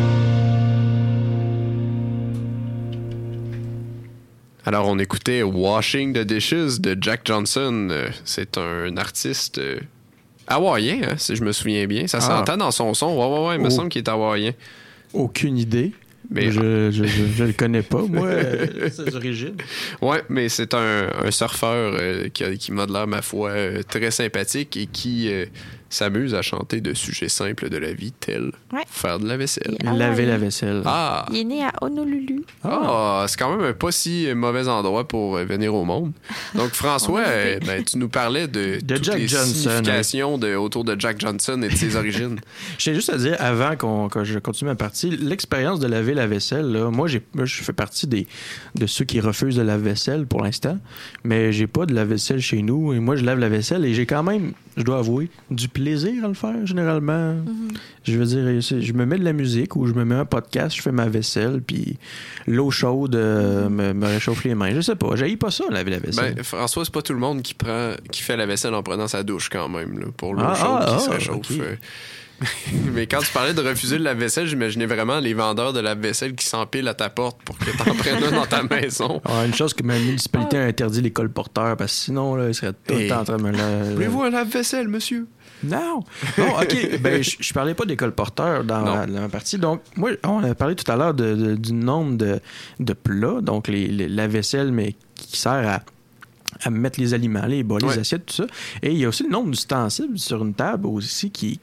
Alors, on écoutait Washing the Dishes de Jack Johnson. C'est un artiste hawaïen, hein, si je me souviens bien. Ça s'entend dans son son. Ouais, il me semble qu'il est hawaïen. Aucune idée. Mais je le connais pas, moi, ses origines. Ouais, mais c'est un surfeur qui m'a de l'air, ma foi, très sympathique et qui s'amuse à chanter de sujets simples de la vie, tels faire de la vaisselle. Laver la vaisselle. Ah! Il est né à Honolulu. Ah, c'est quand même un pas si mauvais endroit pour venir au monde. Donc, François, tu nous parlais de toutes Jack les Johnson, significations autour de Jack Johnson et de ses origines. J'ai juste à dire, avant que je continue ma partie, l'expérience de laver la vaisselle, là, moi, je fais partie de ceux qui refusent de lave-vaisselle pour l'instant, mais j'ai pas de lave-vaisselle chez nous, et moi, je lave la vaisselle, et j'ai quand même, je dois avouer, du plaisir à le faire, généralement. Mm-hmm. Je veux dire, je me mets de la musique ou je me mets un podcast, je fais ma vaisselle, puis l'eau chaude me réchauffe les mains. Je sais pas, j'haïs pas ça, laver la vaisselle. Ben, François, c'est pas tout le monde qui fait la vaisselle en prenant sa douche quand même, là, pour l'eau chaude qui se réchauffe. Okay. Mais quand tu parlais de refuser le lave-vaisselle, j'imaginais vraiment les vendeurs de lave-vaisselle qui s'empilent à ta porte pour que t'en prennes un dans ta maison. Une chose que ma municipalité a interdit les colporteurs, parce que sinon, là, ils seraient tout le temps en train de me voulez-vous un lave-vaisselle, monsieur? Non! Bon, OK. Ben, je parlais pas des colporteurs dans la partie. Donc, moi, on a parlé tout à l'heure du nombre de plats, donc la vaisselle, mais qui sert à mettre les aliments, les bols, les assiettes, tout ça. Et il y a aussi le nombre d'ustensiles sur une table aussi qui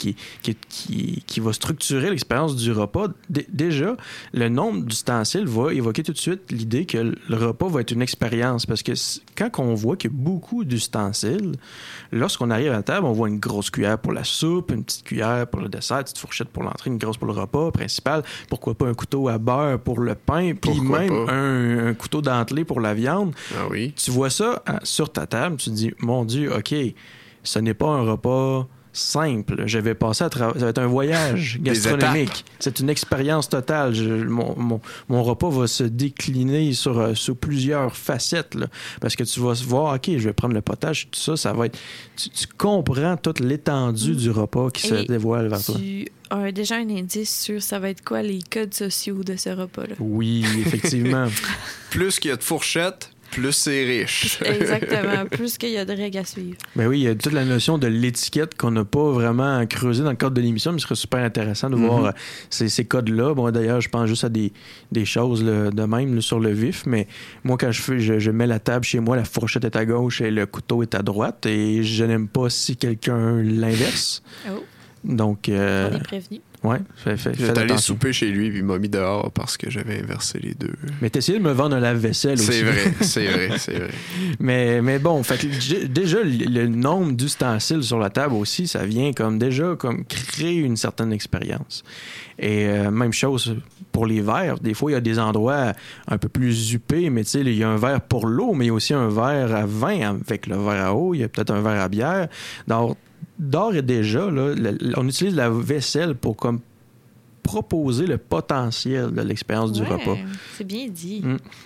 va structurer l'expérience du repas. Déjà, le nombre d'ustensiles va évoquer tout de suite l'idée que le repas va être une expérience. Parce que quand on voit qu'il y a beaucoup d'ustensiles, lorsqu'on arrive à la table, on voit une grosse cuillère pour la soupe, une petite cuillère pour le dessert, une petite fourchette pour l'entrée, une grosse pour le repas principal. Pourquoi pas un couteau à beurre pour le pain, puis même un couteau dentelé pour la viande. Ah oui. Tu vois ça sur ta table, tu te dis, mon Dieu, OK, ce n'est pas un repas simple. Je vais passer ça va être un voyage gastronomique. C'est une expérience totale. Mon repas va se décliner sur plusieurs facettes. Là, parce que tu vas se voir, OK, je vais prendre le potage, tout ça, ça va être... Tu comprends toute l'étendue du repas qui se dévoile vers toi. Tu as déjà un indice sur ça va être quoi les codes sociaux de ce repas-là. Oui, effectivement. Plus qu'il y a de fourchettes, plus c'est riche. Exactement. Plus qu'il y a de règles à suivre. Ben oui, il y a toute la notion de l'étiquette qu'on n'a pas vraiment creusée dans le cadre de l'émission, mais ce serait super intéressant de voir ces codes-là. Bon, d'ailleurs, je pense juste à des choses là, de même là, sur le vif, mais moi, quand je mets la table chez moi, la fourchette est à gauche et le couteau est à droite, et je n'aime pas si quelqu'un l'inverse. Oh. Donc, on est prévenu. Ouais, J'étais allé souper chez lui puis il m'a mis dehors parce que j'avais inversé les deux. Mais t'as essayé de me vendre un lave-vaisselle aussi. C'est vrai. Mais bon, fait que déjà le nombre d'ustensiles sur la table aussi, ça vient comme créer une certaine expérience. Et même chose pour les verres. Des fois, il y a des endroits un peu plus huppés, mais tu sais, il y a un verre pour l'eau, mais il y a aussi un verre à vin avec le verre à eau. Il y a peut-être un verre à bière. D'ores et déjà, là, on utilise la vaisselle pour comme proposer le potentiel de l'expérience du repas. C'est bien dit.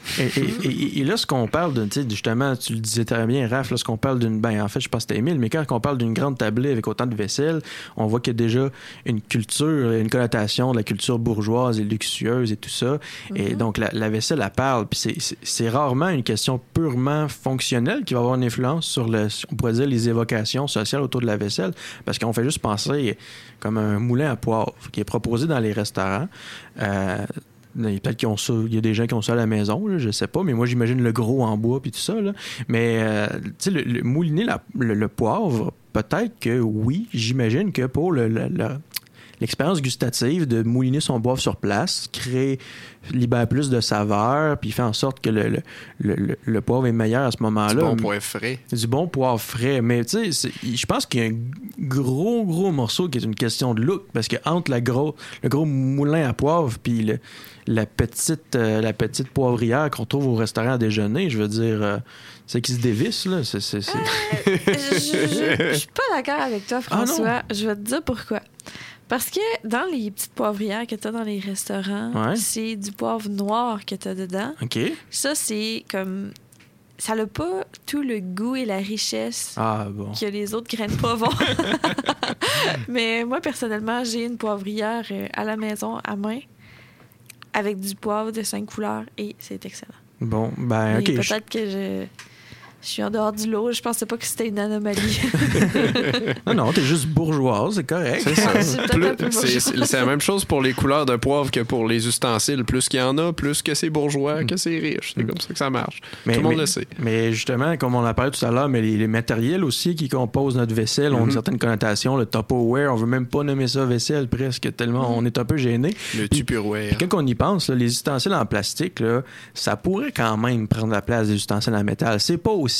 Et là, ce qu'on parle de, justement, tu le disais très bien, Raph, lorsqu'on parle en fait, je pense que c'était Émile, mais quand on parle d'une grande tablée avec autant de vaisselle, on voit qu'il y a déjà une culture, une connotation de la culture bourgeoise et luxueuse et tout ça. Et donc, la vaisselle, elle parle. Puis c'est rarement une question purement fonctionnelle qui va avoir une influence sur, on pourrait dire, les évocations sociales autour de la vaisselle, parce qu'on fait juste penser comme un moulin à poivre qui est proposé dans les restaurants. Peut-être qu'ils ont ça, il y a des gens qui ont ça à la maison, là, je sais pas, mais moi j'imagine le gros en bois puis tout ça. Là. Mais tu sais, le mouliner le poivre, peut-être que oui, j'imagine que pour l'expérience gustative de mouliner son poivre sur place libère plus de saveur, puis fait en sorte que le poivre est meilleur à ce moment-là. Du bon poivre frais. Du bon poivre frais. Mais tu sais, je pense qu'il y a un gros morceau qui est une question de look, parce que entre le gros moulin à poivre puis la petite poivrière qu'on trouve au restaurant à déjeuner, je veux dire... c'est qui se dévisse, là. Je suis pas d'accord avec toi, François. Je vais te dire pourquoi. Parce que dans les petites poivrières que tu as dans les restaurants, c'est du poivre noir que tu as dedans. OK. Ça, c'est comme... Ça n'a pas tout le goût et la richesse que les autres graines de poivre ont. Mais moi, personnellement, j'ai une poivrière à la maison, à main, avec du poivre de 5 couleurs, et c'est excellent. Bon, ben, OK. Peut-être que Je suis en dehors du lot. Je pensais pas que c'était une anomalie. Non, t'es juste bourgeoise, c'est correct. C'est ça. C'est la même chose pour les couleurs de poivre que pour les ustensiles. Plus qu'il y en a, plus que c'est bourgeois, que c'est riche. C'est comme ça que ça marche. Tout le monde le sait. Mais justement, comme on en parlait tout à l'heure, mais les matériels aussi qui composent notre vaisselle ont une certaine connotation. Le Tupperware, on veut même pas nommer ça vaisselle presque, tellement on est un peu gêné. Le Tupperware. Quand on y pense, là, les ustensiles en plastique, là, ça pourrait quand même prendre la place des ustensiles en métal. C'est pas aussi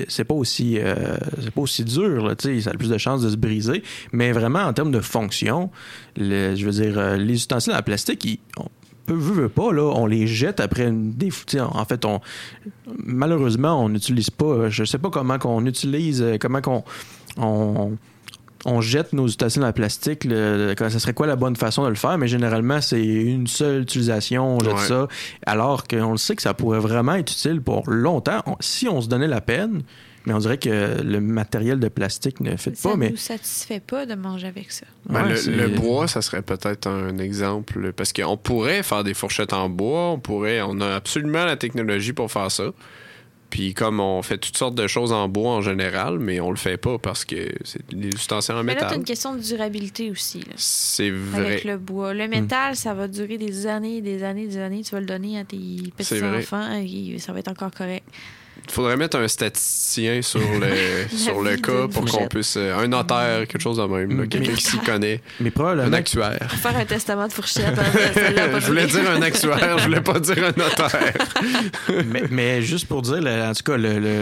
dur, là, ça a plus de chances de se briser, mais vraiment en termes de fonction, les ustensiles en plastique, veut pas, là, on les jette après en fait, malheureusement, on n'utilise pas, je sais pas comment qu'on utilise, on jette nos ustensiles en plastique, ça serait quoi la bonne façon de le faire, mais généralement, c'est une seule utilisation, on jette ça, alors qu'on le sait que ça pourrait vraiment être utile pour longtemps, si on se donnait la peine, mais on dirait que le matériel de plastique ne fait pas. Ça ne nous satisfait pas de manger avec ça. Le bois, ça serait peut-être un exemple, parce qu'on pourrait faire des fourchettes en bois, on a absolument la technologie pour faire ça. Puis comme on fait toutes sortes de choses en bois en général, mais on le fait pas parce que c'est des ustensiles en métal. Mais là, t'as une question de durabilité aussi. Là. C'est vrai. Avec le bois. Le métal, ça va durer des années, des années, des années. Tu vas le donner à tes petits-enfants et ça va être encore correct. Il faudrait mettre un statisticien sur le cas pour qu'on puisse... un notaire, quelque chose de même. Là, quelqu'un qui s'y connaît. Mais probablement... Un actuaire. Pour faire un testament de fourchette. Je voulais dire un actuaire, je voulais pas dire un notaire. mais juste pour dire, en tout cas,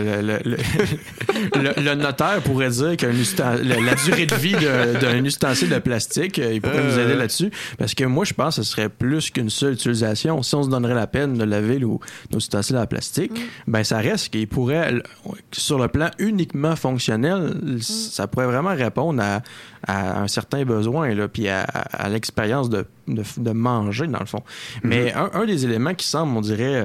le notaire pourrait dire que la durée de vie d'un ustensile de plastique, il pourrait nous aider là-dessus. Parce que moi, je pense que ce serait plus qu'une seule utilisation. Si on se donnerait la peine de laver nos ustensiles en plastique, ben ça reste qu'il pourrait, sur le plan uniquement fonctionnel, ça pourrait vraiment répondre à un certain besoin, là, puis à l'expérience de manger, dans le fond. Mais un des éléments qui semble, on dirait,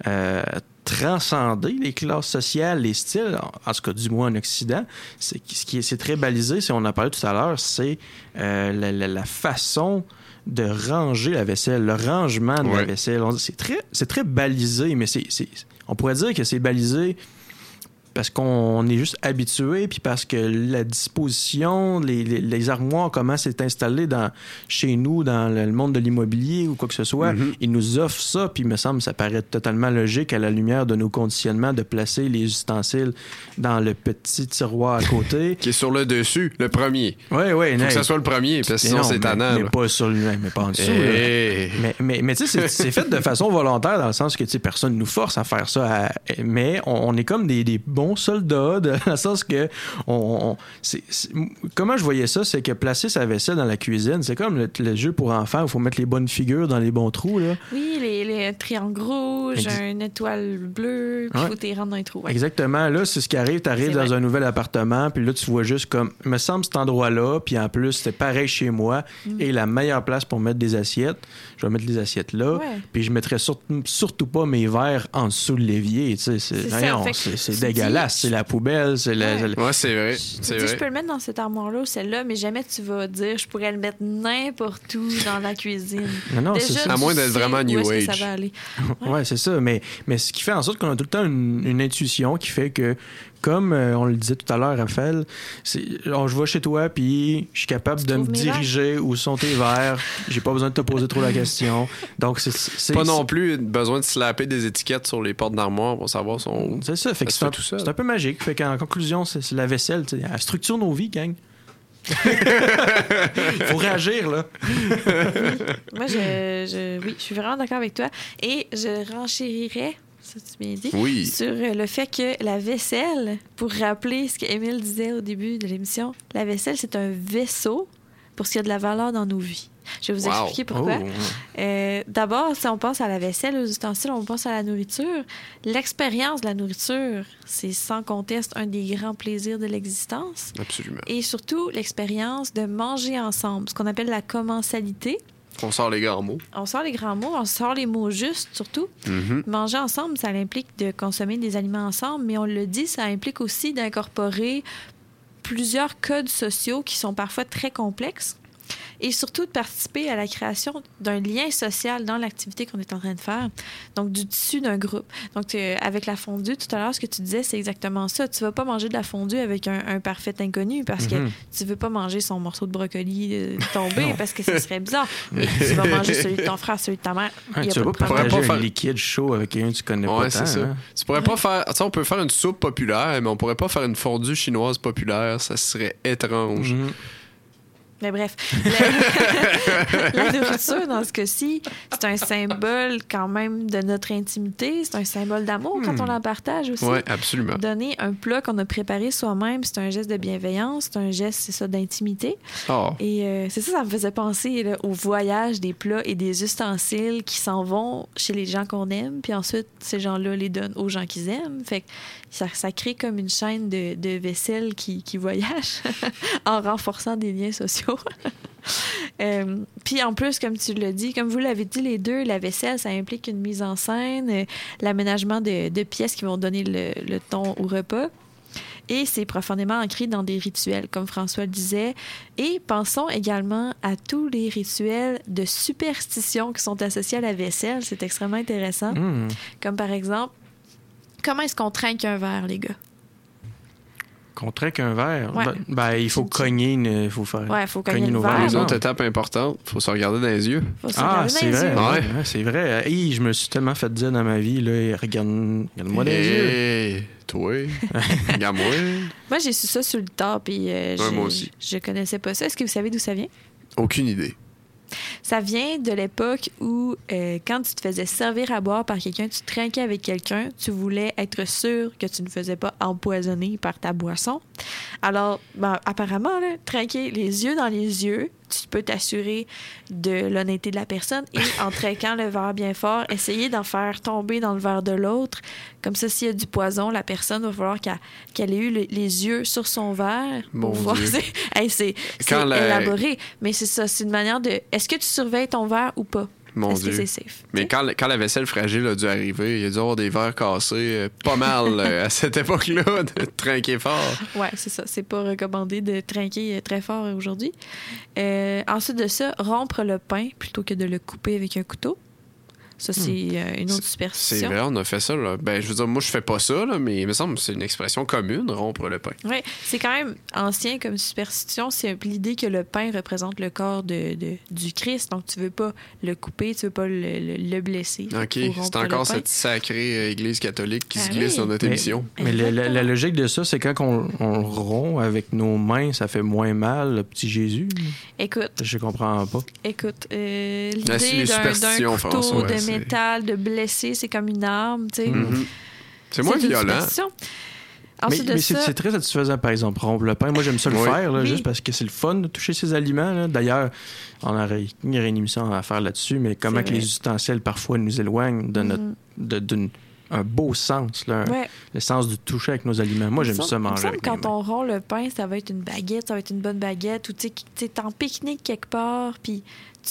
transcender les classes sociales, les styles, en tout cas du moins en Occident, c'est très balisé, si on en parlait tout à l'heure, c'est la façon de ranger la vaisselle, le rangement de la vaisselle. C'est très balisé, mais on pourrait dire que c'est balisé parce qu'on est juste habitué, puis parce que la disposition, les armoires, comment c'est installé chez nous, dans le monde de l'immobilier ou quoi que ce soit, ils nous offrent ça, puis il me semble que ça paraît totalement logique à la lumière de nos conditionnements de placer les ustensiles dans le petit tiroir à côté. Qui est sur le dessus, le premier. Oui. Faut que ça soit le premier, parce que sinon c'est tannant. Mais pas sur mais pas en dessous. Mais tu sais, c'est fait de façon volontaire, dans le sens que personne ne nous force à faire ça. Mais on est comme des bons soldats, dans le sens que comment je voyais ça, c'est que placer sa vaisselle dans la cuisine, c'est comme le jeu pour enfants où il faut mettre les bonnes figures dans les bons trous, là. Oui, les triangles rouges, une étoile bleue, puis il faut t'y rendre dans les trous. Ouais. Exactement. Là, c'est ce qui arrive. T'arrives dans un nouvel appartement, puis là, tu vois juste comme, il me semble cet endroit-là, puis en plus, c'était pareil chez moi, et la meilleure place pour mettre des assiettes, je vais mettre les assiettes là, puis je mettrais surtout pas mes verres en dessous de l'évier, tu sais, c'est dégueulasse. C'est la poubelle, c'est Ouais, c'est vrai. Je peux le mettre dans cette armoire-là ou celle-là, mais jamais tu vas dire je pourrais le mettre n'importe où dans la cuisine. Non, déjà, c'est ça. À moins d'être vraiment New Age. Ça va aller. Ouais, c'est ça. Mais ce qui fait en sorte qu'on a tout le temps une intuition qui fait que, comme on le disait tout à l'heure, Raphaël, je vais chez toi, puis je suis capable de me diriger où sont tes verres. J'ai pas besoin de te poser trop la question. Donc, c'est pas non plus besoin de slapper des étiquettes sur les portes d'armoire pour savoir son. C'est ça. Fait que c'est un peu magique. Fait qu'en conclusion, c'est la vaisselle. Elle structure nos vies, gang. Il faut réagir, là. Moi, oui, je suis vraiment d'accord avec toi. Et je renchérirais, ça tu bien dit, sur le fait que la vaisselle, pour rappeler ce qu'Émile disait au début de l'émission, la vaisselle, c'est un vaisseau pour ce qui a de la valeur dans nos vies. Je vais vous expliquer pourquoi. D'abord, si on pense à la vaisselle, aux ustensiles, on pense à la nourriture. L'expérience de la nourriture, c'est sans conteste un des grands plaisirs de l'existence. Absolument. Et surtout, l'expérience de manger ensemble, ce qu'on appelle la commensalité. On sort les grands mots. On sort les grands mots, on sort les mots justes, surtout. Manger ensemble, ça implique de consommer des aliments ensemble, mais on le dit, ça implique aussi d'incorporer plusieurs codes sociaux qui sont parfois très complexes. et surtout de participer à la création d'un lien social dans l'activité qu'on est en train de faire. Donc, du tissu d'un groupe. Donc, avec la fondue, tout à l'heure, ce que tu disais, c'est exactement ça. Tu vas pas manger de la fondue avec un parfait inconnu parce que tu veux pas manger son morceau de brocoli tombé parce que ça serait bizarre. Mais tu vas manger celui de ton frère, celui de ta mère. Tu vas pas partager un liquide chaud avec quelqu'un que tu connais pas tant. C'est ça. Hein? Tu pourrais pas faire... Tu sais, on peut faire une soupe populaire, mais on pourrait pas faire une fondue chinoise populaire. Ça serait étrange. Mais bref, la nourriture, dans ce cas-ci, c'est un symbole quand même de notre intimité. C'est un symbole d'amour quand on la partage aussi. Oui, absolument. Donner un plat qu'on a préparé soi-même, c'est un geste de bienveillance, c'est un geste, c'est ça, d'intimité. Oh. Et c'est ça me faisait penser là, au voyage des plats et des ustensiles qui s'en vont chez les gens qu'on aime, puis ensuite, ces gens-là les donnent aux gens qu'ils aiment. Fait que ça crée comme une chaîne de vaisselle qui voyage en renforçant des liens sociaux. Puis en plus, comme tu l'as dit, comme vous l'avez dit les deux, la vaisselle, ça implique une mise en scène, l'aménagement de pièces qui vont donner le ton au repas. Et c'est profondément ancré dans des rituels, comme François le disait. Et pensons également à tous les rituels de superstition qui sont associés à la vaisselle. C'est extrêmement intéressant. Comme par exemple, comment est-ce qu'on trinque un verre, les gars? Qu'on trinque un verre? Ouais. Il faut cogner, il faut faire faut cogner le nos verre. verres. Les autres étapes importantes, il faut se regarder dans les yeux. C'est vrai. Ouais, c'est vrai. Hey, je me suis tellement fait dire dans ma vie, là, regarde-moi dans les yeux. Toi, regarde-moi. Moi, j'ai su ça sur le tard, puis moi aussi. Je connaissais pas ça. Est-ce que vous savez d'où ça vient? Aucune idée. Ça vient de l'époque où, quand tu te faisais servir à boire par quelqu'un, tu trinquais avec quelqu'un, tu voulais être sûr que tu ne faisais pas empoisonner par ta boisson. Alors, apparemment, là, trinquer les yeux dans les yeux, tu peux t'assurer de l'honnêteté de la personne et en trinquant le verre bien fort, essayer d'en faire tomber dans le verre de l'autre. Comme ça, s'il y a du poison, la personne va falloir qu'elle ait eu les yeux sur son verre pour voir. C'est élaboré. Mais c'est ça, c'est une manière de... Est-ce que tu surveilles ton verre ou pas? Est-ce que c'est safe? Mais quand la vaisselle fragile a dû arriver, il y a dû avoir des verres cassés pas mal à cette époque-là, de trinquer fort. Oui, c'est ça. C'est pas recommandé de trinquer très fort aujourd'hui. Ensuite de ça, rompre le pain plutôt que de le couper avec un couteau. Ça, c'est une autre superstition. C'est vrai, on a fait ça. Là. Je veux dire, moi, je fais pas ça, là, mais il me semble que c'est une expression commune, rompre le pain. Oui, c'est quand même ancien comme superstition. C'est l'idée que le pain représente le corps du Christ. Donc, tu veux pas le couper, tu veux pas le blesser. OK, c'est encore cette sacrée Église catholique qui se glisse dans notre émission. Mais la logique de ça, c'est quand on rompt avec nos mains, ça fait moins mal, le petit Jésus. Écoute. Je comprends pas. Écoute, l'idée d'un couteau de métal, de blesser, c'est comme une arme, tu sais. C'est moins violent. Mais c'est très satisfaisant, par exemple, rompre le pain. Moi, j'aime ça le faire, là, juste parce que c'est le fun de toucher ces aliments. Là. D'ailleurs, il y aurait une émission à faire là-dessus, mais comment que les ustensiles, parfois, nous éloignent de un beau sens, là, le sens du toucher avec nos aliments. Moi, j'aime ça manger avec quand on rompt le pain, ça va être une baguette, ça va être une bonne baguette, ou tu sais, t'es en pique-nique quelque part, puis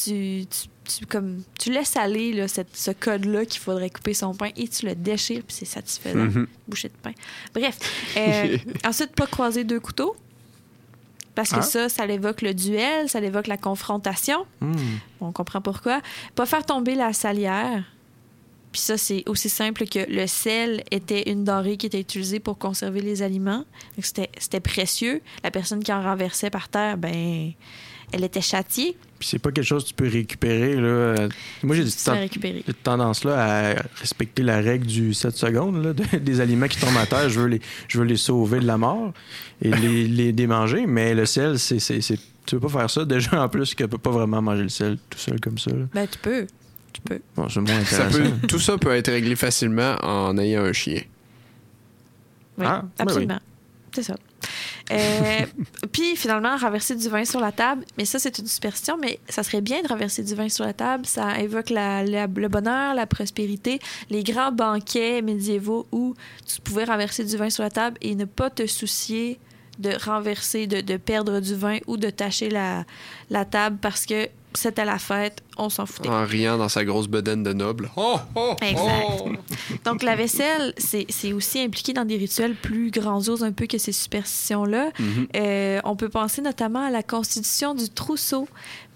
tu laisses aller là, ce code-là qu'il faudrait couper son pain et tu le déchires, puis c'est satisfaisant. Bouchée de pain. Bref. Ensuite, pas croiser deux couteaux. Parce que ça l'évoque le duel, ça l'évoque la confrontation. On comprend pourquoi. Pas faire tomber la salière. Puis ça, c'est aussi simple que le sel était une denrée qui était utilisée pour conserver les aliments. Donc c'était précieux. La personne qui en renversait par terre, elle était châtiée. Puis c'est pas quelque chose que tu peux récupérer, là. Moi, j'ai cette tendance-là à respecter la règle du 7 secondes, là, des aliments qui tombent à terre. Je veux les sauver de la mort et les démanger. Mais le sel, tu peux pas faire ça. Déjà, en plus, que tu peux pas vraiment manger le sel tout seul comme ça. Là. Tu peux. Bon, c'est moins intéressant. Tout ça peut être réglé facilement en ayant un chien. Oui, absolument. Oui. C'est ça. Puis finalement, renverser du vin sur la table, mais ça, c'est une superstition, mais ça serait bien de renverser du vin sur la table. Ça évoque le bonheur, la prospérité, les grands banquets médiévaux où tu pouvais renverser du vin sur la table et ne pas te soucier de renverser, de perdre du vin ou de tacher la table parce que c'était la fête, on s'en foutait. En riant dans sa grosse bedaine de noble. Exact. Donc, la vaisselle, c'est aussi impliqué dans des rituels plus grandioses un peu que ces superstitions-là. On peut penser notamment à la constitution du trousseau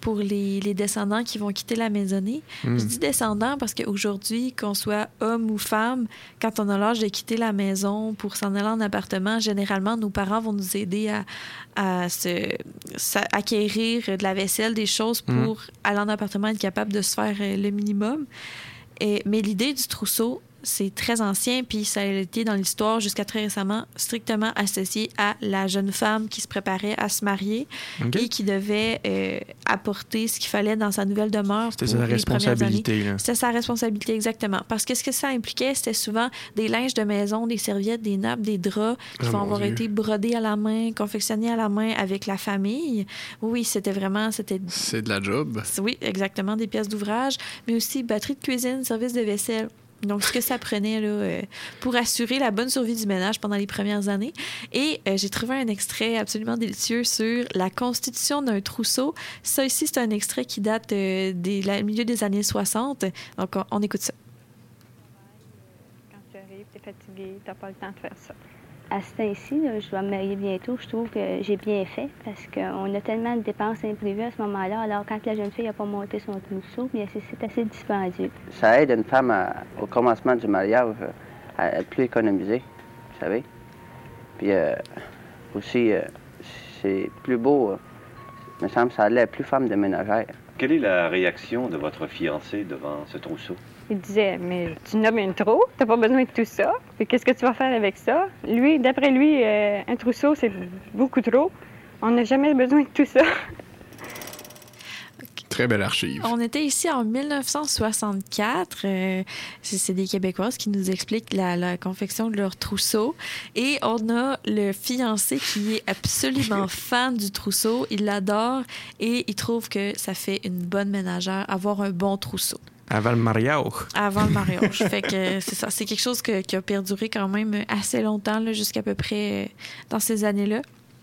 pour les descendants qui vont quitter la maisonnée. Je dis descendants parce qu'aujourd'hui, qu'on soit homme ou femme, quand on a l'âge de quitter la maison pour s'en aller en appartement, généralement, nos parents vont nous aider à acquérir de la vaisselle, des choses pour aller en appartement, être capable de se faire le minimum. Mais l'idée du trousseau, c'est très ancien, puis ça a été dans l'histoire jusqu'à très récemment strictement associé à la jeune femme qui se préparait à se marier et qui devait apporter ce qu'il fallait dans sa nouvelle demeure. C'était sa responsabilité. C'était sa responsabilité, exactement. Parce que ce que ça impliquait, c'était souvent des linges de maison, des serviettes, des nappes, des draps qui vont avoir été brodés à la main, confectionnés à la main avec la famille. Oui, c'était vraiment... C'est de la job. Oui, exactement, des pièces d'ouvrage, mais aussi batterie de cuisine, service de vaisselle. Donc, ce que ça prenait là, pour assurer la bonne survie du ménage pendant les premières années. Et j'ai trouvé un extrait absolument délicieux sur la constitution d'un trousseau. Ça ici, c'est un extrait qui date du milieu des années 60. Donc, on écoute ça. Quand tu arrives, tu es fatigué, tu n'as pas le temps de faire ça. À ce temps-ci, je dois me marier bientôt. Je trouve que j'ai bien fait parce qu'on a tellement de dépenses imprévues à ce moment-là. Alors, quand la jeune fille n'a pas monté son trousseau, bien, c'est assez dispendieux. Ça aide une femme au commencement du mariage à être plus économisée, vous savez. Puis aussi, c'est plus beau. Il me semble que ça allait plus femme de ménagère. Quelle est la réaction de votre fiancé devant ce trousseau? Il disait, mais tu nommes trop, t'as pas besoin de tout ça. Puis qu'est-ce que tu vas faire avec ça? Lui, d'après lui, un trousseau, c'est beaucoup trop. On n'a jamais besoin de tout ça. Très belle archive. On était ici en 1964. C'est des Québécoises qui nous expliquent la confection de leur trousseau. Et on a le fiancé qui est absolument fan du trousseau. Il l'adore et il trouve que ça fait une bonne ménagère, avoir un bon trousseau. Avant le mariage. Avant le mariage. Fait que c'est ça. C'est quelque chose qui a perduré quand même assez longtemps, là, jusqu'à peu près dans ces années-là.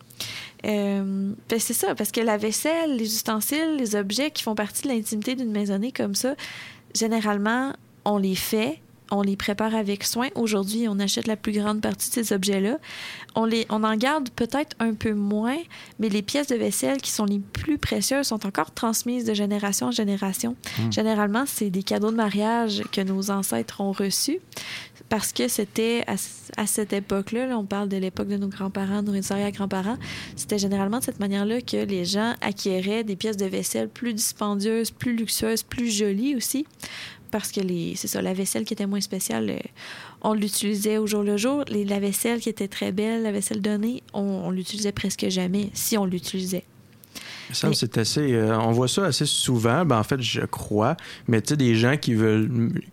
C'est ça, parce que la vaisselle, les ustensiles, les objets qui font partie de l'intimité d'une maisonnée comme ça, généralement, on les fait, on les prépare avec soin. Aujourd'hui, on achète la plus grande partie de ces objets-là. On en garde peut-être un peu moins, mais les pièces de vaisselle qui sont les plus précieuses sont encore transmises de génération en génération. Généralement, c'est des cadeaux de mariage que nos ancêtres ont reçus parce que c'était à cette époque-là, là, on parle de l'époque de nos grands-parents, nos arrière-grands-parents, c'était généralement de cette manière-là que les gens acquéraient des pièces de vaisselle plus dispendieuses, plus luxueuses, plus jolies aussi. Parce que c'est ça, la vaisselle qui était moins spéciale, on l'utilisait au jour le jour. La vaisselle qui était très belle, la vaisselle donnée, on l'utilisait presque jamais, si on l'utilisait. Ça, c'est assez... on voit ça assez souvent, en fait, je crois. Mais tu sais, des gens qui veulent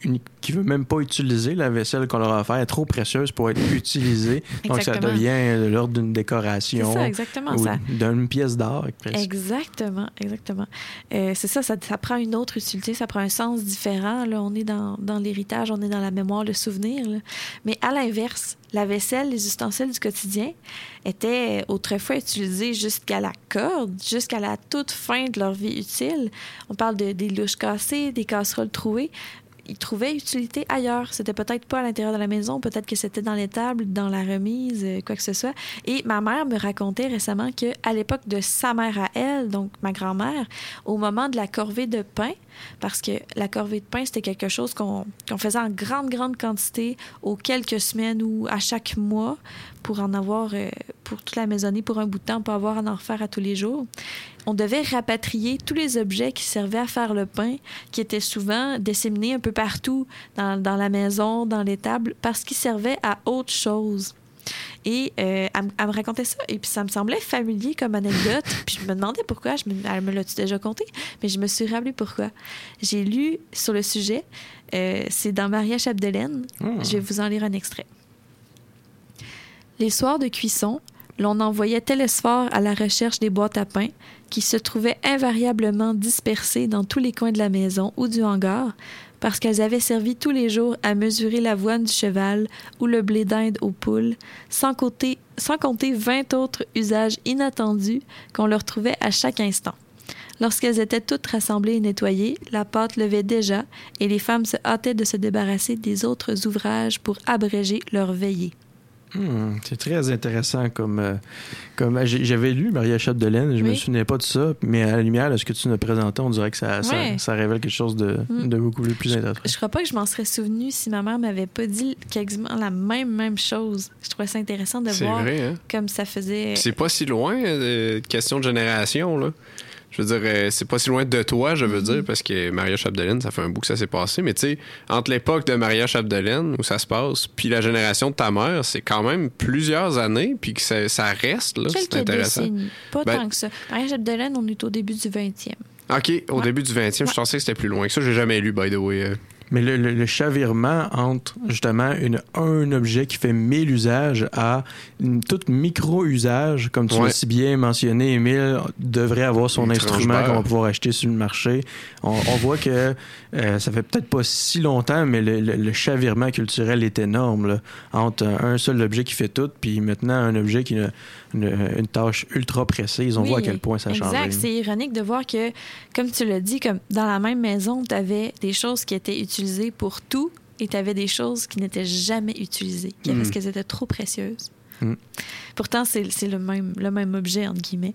même pas utiliser la vaisselle qu'on leur a offert, est trop précieuse pour être utilisée. Donc, ça devient de l'ordre d'une décoration. C'est ça, exactement ou ça. D'une pièce d'art, presque. Exactement. C'est ça prend une autre utilité, ça prend un sens différent. Là, on est dans l'héritage, on est dans la mémoire, le souvenir. Là. Mais à l'inverse, la vaisselle, les ustensiles du quotidien étaient autrefois utilisés jusqu'à la corde, jusqu'à la toute fin de leur vie utile. On parle des louches cassées, des casseroles trouées. Ils trouvaient utilité ailleurs. C'était peut-être pas à l'intérieur de la maison, peut-être que c'était dans l'étable, dans la remise, quoi que ce soit. Et ma mère me racontait récemment qu'à l'époque de sa mère à elle, donc ma grand-mère, au moment de la corvée de pain, parce que la corvée de pain, c'était quelque chose qu'on faisait en grande quantité aux quelques semaines ou à chaque mois pour en avoir pour toute la maisonnée pour un bout de temps, pour avoir à en refaire à tous les jours. On devait rapatrier tous les objets qui servaient à faire le pain, qui étaient souvent disséminés un peu partout dans la maison, dans l'étable, parce qu'ils servaient à autre chose. Et elle me racontait ça, et puis ça me semblait familier comme anecdote. Puis je me demandais pourquoi. Elle me l'a-tu déjà conté? Mais je me suis rappelé pourquoi. J'ai lu sur le sujet, c'est dans Maria Chapdelaine. Je vais vous en lire un extrait. Les soirs de cuisson, l'on envoyait Télésphore à la recherche des boîtes à pain qui se trouvaient invariablement dispersées dans tous les coins de la maison ou du hangar parce qu'elles avaient servi tous les jours à mesurer l'avoine du cheval ou le blé d'Inde aux poules, sans compter 20 autres usages inattendus qu'on leur trouvait à chaque instant. Lorsqu'elles étaient toutes rassemblées et nettoyées, la pâte levait déjà et les femmes se hâtaient de se débarrasser des autres ouvrages pour abréger leur veillée. C'est très intéressant comme j'avais lu Maria Chapdelaine, je me souvenais pas de ça, mais à la lumière de ce que tu nous as présenté, on dirait que ça révèle quelque chose de beaucoup plus intéressant. Je crois pas que je m'en serais souvenu si ma mère m'avait pas dit quasiment la même chose. Je trouvais ça intéressant de voir comme ça faisait. C'est pas si loin, question de génération, là. Je veux dire, c'est pas si loin de toi, je veux dire, parce que Maria Chapdelaine, ça fait un bout que ça s'est passé. Mais tu sais, entre l'époque de Maria Chapdelaine, où ça se passe, puis la génération de ta mère, c'est quand même plusieurs années, puis que ça reste, là. Quelques c'est intéressant. Décennies. Pas tant que ça. Maria Chapdelaine, on est au début du 20e. OK, au début du 20e. Je pensais que c'était plus loin que ça. J'ai jamais lu, by the way. Mais le chavirement entre, justement, un objet qui fait 1000 usages à tout micro-usage, comme tu l'as si bien mentionné, Émile, devrait avoir son instrument qu'on va pouvoir acheter sur le marché. On voit que ça fait peut-être pas si longtemps, mais le chavirement culturel est énorme, là, entre un seul objet qui fait tout, puis maintenant un objet qui a une tâche ultra précise. On voit à quel point ça a changé. Exact. C'est ironique de voir que, comme tu l'as dit, comme dans la même maison, tu avais des choses qui étaient utilisées pour tout et tu avais des choses qui n'étaient jamais utilisées parce qu'elles étaient trop précieuses. Pourtant, c'est le même objet, entre guillemets.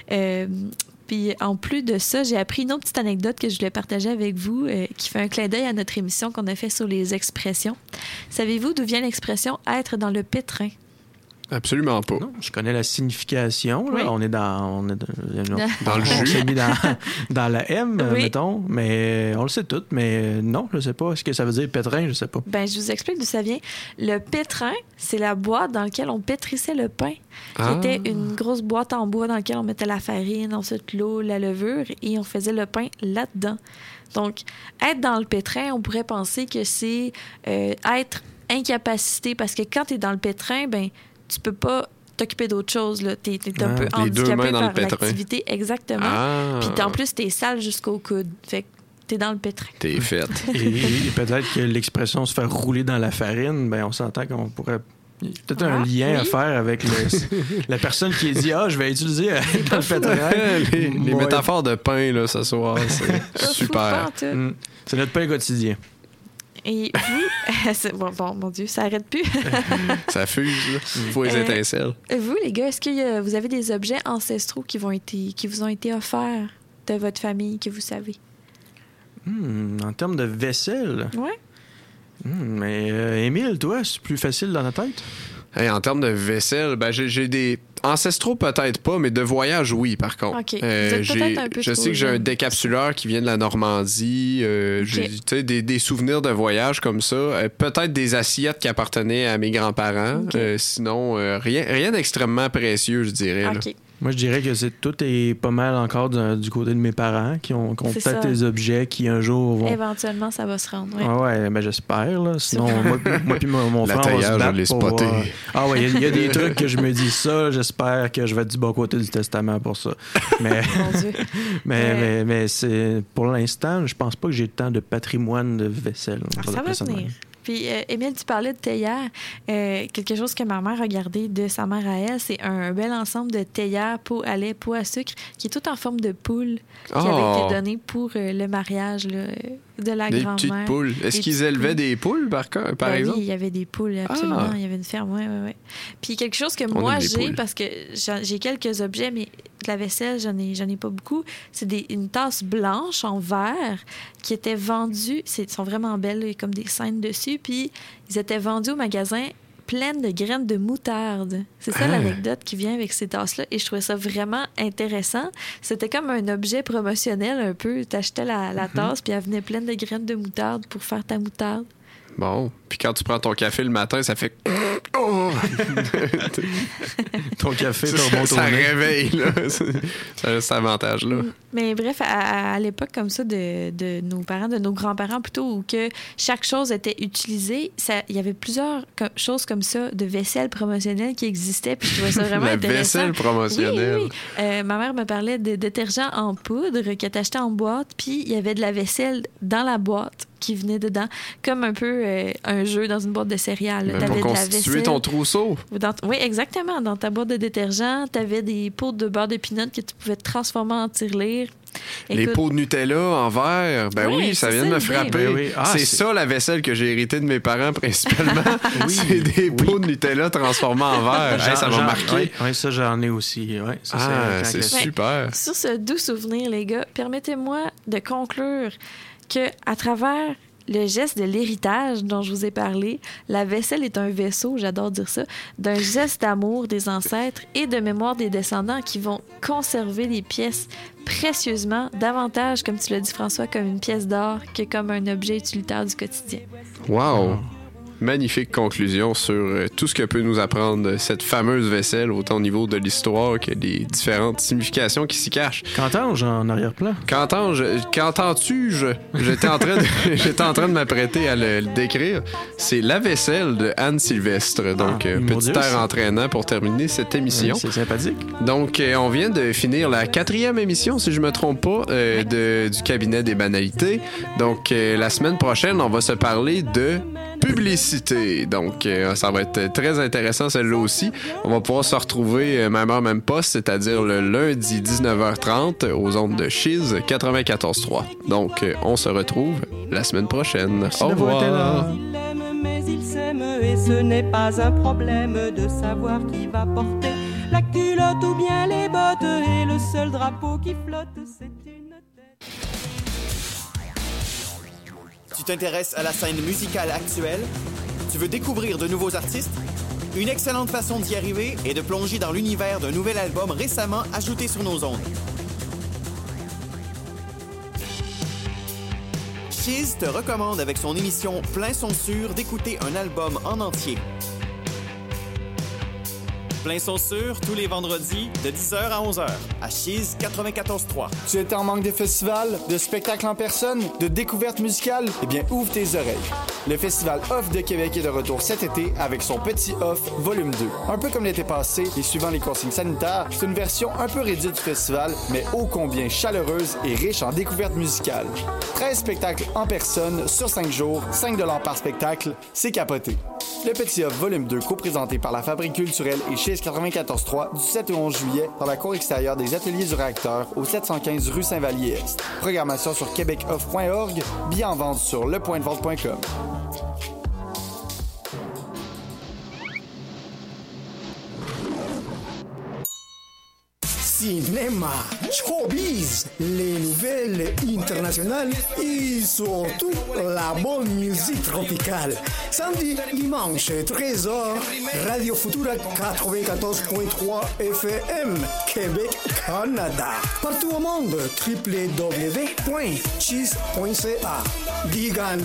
Puis, en plus de ça, j'ai appris une autre petite anecdote que je voulais partager avec vous qui fait un clin d'œil à notre émission qu'on a fait sur les expressions. Savez-vous d'où vient l'expression « être dans le pétrin » ? Absolument pas. Non, je connais la signification. Là. On est dans le jus. On s'est mis dans la M, mettons. Mais on le sait tout. Mais non, je ne sais pas. Est-ce que ça veut dire pétrin? Je ne sais pas. Ben, je vous explique d'où ça vient. Le pétrin, c'est la boîte dans laquelle on pétrissait le pain. Qui était une grosse boîte en bois dans laquelle on mettait la farine, ensuite l'eau, la levure, et on faisait le pain là-dedans. Donc, être dans le pétrin, on pourrait penser que c'est être incapacité. Parce que quand tu es dans le pétrin, ben tu peux pas t'occuper d'autre chose. T'es un peu handicapé par l'activité. Exactement. Puis en plus, t'es sale jusqu'au coude. Fait que t'es dans le pétrin. T'es faite. et peut-être que l'expression se faire rouler dans la farine, ben on s'entend qu'on pourrait... peut-être un lien à faire avec la personne qui dit « je vais utiliser dans le pétrin. » Les métaphores de pain, là, ce soir, c'est super. C'est notre pain quotidien. Et vous, bon, mon Dieu, ça arrête plus. Ça fuse, là. Il faut les étincelles. Vous, les gars, est-ce que vous avez des objets ancestraux qui vous ont été offerts de votre famille, que vous savez? En termes de vaisselle? Oui. Mais Émile, toi, c'est plus facile dans la tête? Hey, en termes de vaisselle, ben j'ai des ancestraux peut-être pas, mais de voyage oui par contre. Okay. Je sais que j'ai un décapsuleur qui vient de la Normandie. J'ai des souvenirs de voyage comme ça. Peut-être des assiettes qui appartenaient à mes grands-parents. Sinon rien d'extrêmement précieux, je dirais. Okay. Moi, je dirais que tout est pas mal encore du côté de mes parents qui ont peut-être des objets qui un jour vont... Éventuellement, ça va se rendre. Ben j'espère. Là. Sinon, moi puis mon frère, on va se battre pour voir... Ah ouais, il y a des trucs que je me dis ça, j'espère que je vais être du bon côté du testament pour ça. Mais, mon Dieu. mais c'est, pour l'instant, je pense pas que j'ai tant de patrimoine de vaisselle. Ça va venir. Puis, Émile, tu parlais de théière. Quelque chose que ma mère a gardé de sa mère à elle, c'est un bel ensemble de théière, pot à lait, pot à sucre, qui est tout en forme de poule, qui avait été donné pour le mariage là, de la grand-mère. Des petites poules. Est-ce qu'ils élevaient des poules, par exemple? Oui, il y avait des poules, absolument. Il y avait une ferme, oui. Puis quelque chose que moi, j'ai, parce que j'ai quelques objets, mais de la vaisselle, j'en ai pas beaucoup, c'est une tasse blanche en verre qui était vendue, sont vraiment belles, il y a comme des scènes dessus, puis ils étaient vendus au magasin pleines de graines de moutarde. C'est ça l'anecdote qui vient avec ces tasses-là, et je trouvais ça vraiment intéressant. C'était comme un objet promotionnel un peu. T'achetais la tasse, puis elle venait pleine de graines de moutarde pour faire ta moutarde. Bon, puis quand tu prends ton café le matin, ça fait... Ton café, ton bon ça réveille, là. Ça a cet avantage-là. Mais bref, à l'époque comme ça de nos parents, de nos grands-parents plutôt, où que chaque chose était utilisée, il y avait plusieurs choses comme ça de vaisselle promotionnelle qui existaient, puis je trouvais ça vraiment intéressant. La vaisselle promotionnelle. Oui. Ma mère me parlait de détergent en poudre qu'elle t'achetait en boîte, puis il y avait de la vaisselle dans la boîte qui venait dedans, comme un peu un jeu dans une boîte de céréales. Pour constituer ton trousseau. Oui, exactement. Dans ta boîte de détergent, tu avais des pots de beurre de pinot que tu pouvais transformer en tirelire. Les pots de Nutella en verre, oui, ça vient de me frapper. Oui. C'est ça la vaisselle que j'ai héritée de mes parents principalement. C'est des pots de Nutella transformés en verre. Ça m'a marqué. Oui, ça j'en ai aussi. Ouais, ça, c'est super. Sur ce doux souvenir, les gars, permettez-moi de conclure que à travers le geste de l'héritage dont je vous ai parlé, la vaisselle est un vaisseau, j'adore dire ça, d'un geste d'amour des ancêtres et de mémoire des descendants qui vont conserver les pièces précieusement, davantage, comme tu l'as dit François, comme une pièce d'or que comme un objet utilitaire du quotidien. Wow! Magnifique conclusion sur tout ce que peut nous apprendre cette fameuse vaisselle, autant au niveau de l'histoire que des différentes significations qui s'y cachent. Qu'entends-je en arrière-plan? Qu'entends-tu? J'étais en train de m'apprêter à le décrire. C'est La vaisselle de Anne Sylvestre. Donc, petit air entraînant pour terminer cette émission. C'est sympathique. Donc, on vient de finir la 4e émission, si je me trompe pas, du cabinet des banalités. Donc, la semaine prochaine, on va se parler de publicité. Donc, ça va être très intéressant, celle-là aussi. On va pouvoir se retrouver même heure, même poste, c'est-à-dire le lundi 19h30 aux ondes de Chiz 94.3. Donc, on se retrouve la semaine prochaine. Au revoir. Il aime, mais il s'aime et ce n'est pas un problème de savoir qui va porter la culotte ou bien les bottes et le seul drapeau qui flotte, c'est une tête. Tu t'intéresses à la scène musicale actuelle? Tu veux découvrir de nouveaux artistes? Une excellente façon d'y arriver est de plonger dans l'univers d'un nouvel album récemment ajouté sur nos ondes. Chiz te recommande avec son émission Plein son sûr d'écouter un album en entier. Plein son sûr, tous les vendredis, de 10h à 11h, à Chiz 94.3. Tu étais en manque de festivals, de spectacles en personne, de découvertes musicales? Eh bien, ouvre tes oreilles. Le Festival Off de Québec est de retour cet été avec son Petit Off Volume 2. Un peu comme l'été passé, et suivant les consignes sanitaires, c'est une version un peu réduite du festival, mais ô combien chaleureuse et riche en découvertes musicales. 13 spectacles en personne sur 5 jours, 5$ par spectacle, c'est capoté. Le Petit Off Volume 2, co-présenté par la Fabrique culturelle et Chiz 94.3 du 7 au 11 juillet dans la cour extérieure des Ateliers du Réacteur au 715 rue Saint-Vallier-Est. Programmation sur québecoff.org, billets en vente sur lepointdevente.com. Cinéma, showbiz, les nouvelles internationales et surtout la bonne musique tropicale. Samedi, dimanche, 13h, Radio Futura 94.3 FM, Québec, Canada. Partout au monde, www.chiz.ca. Digan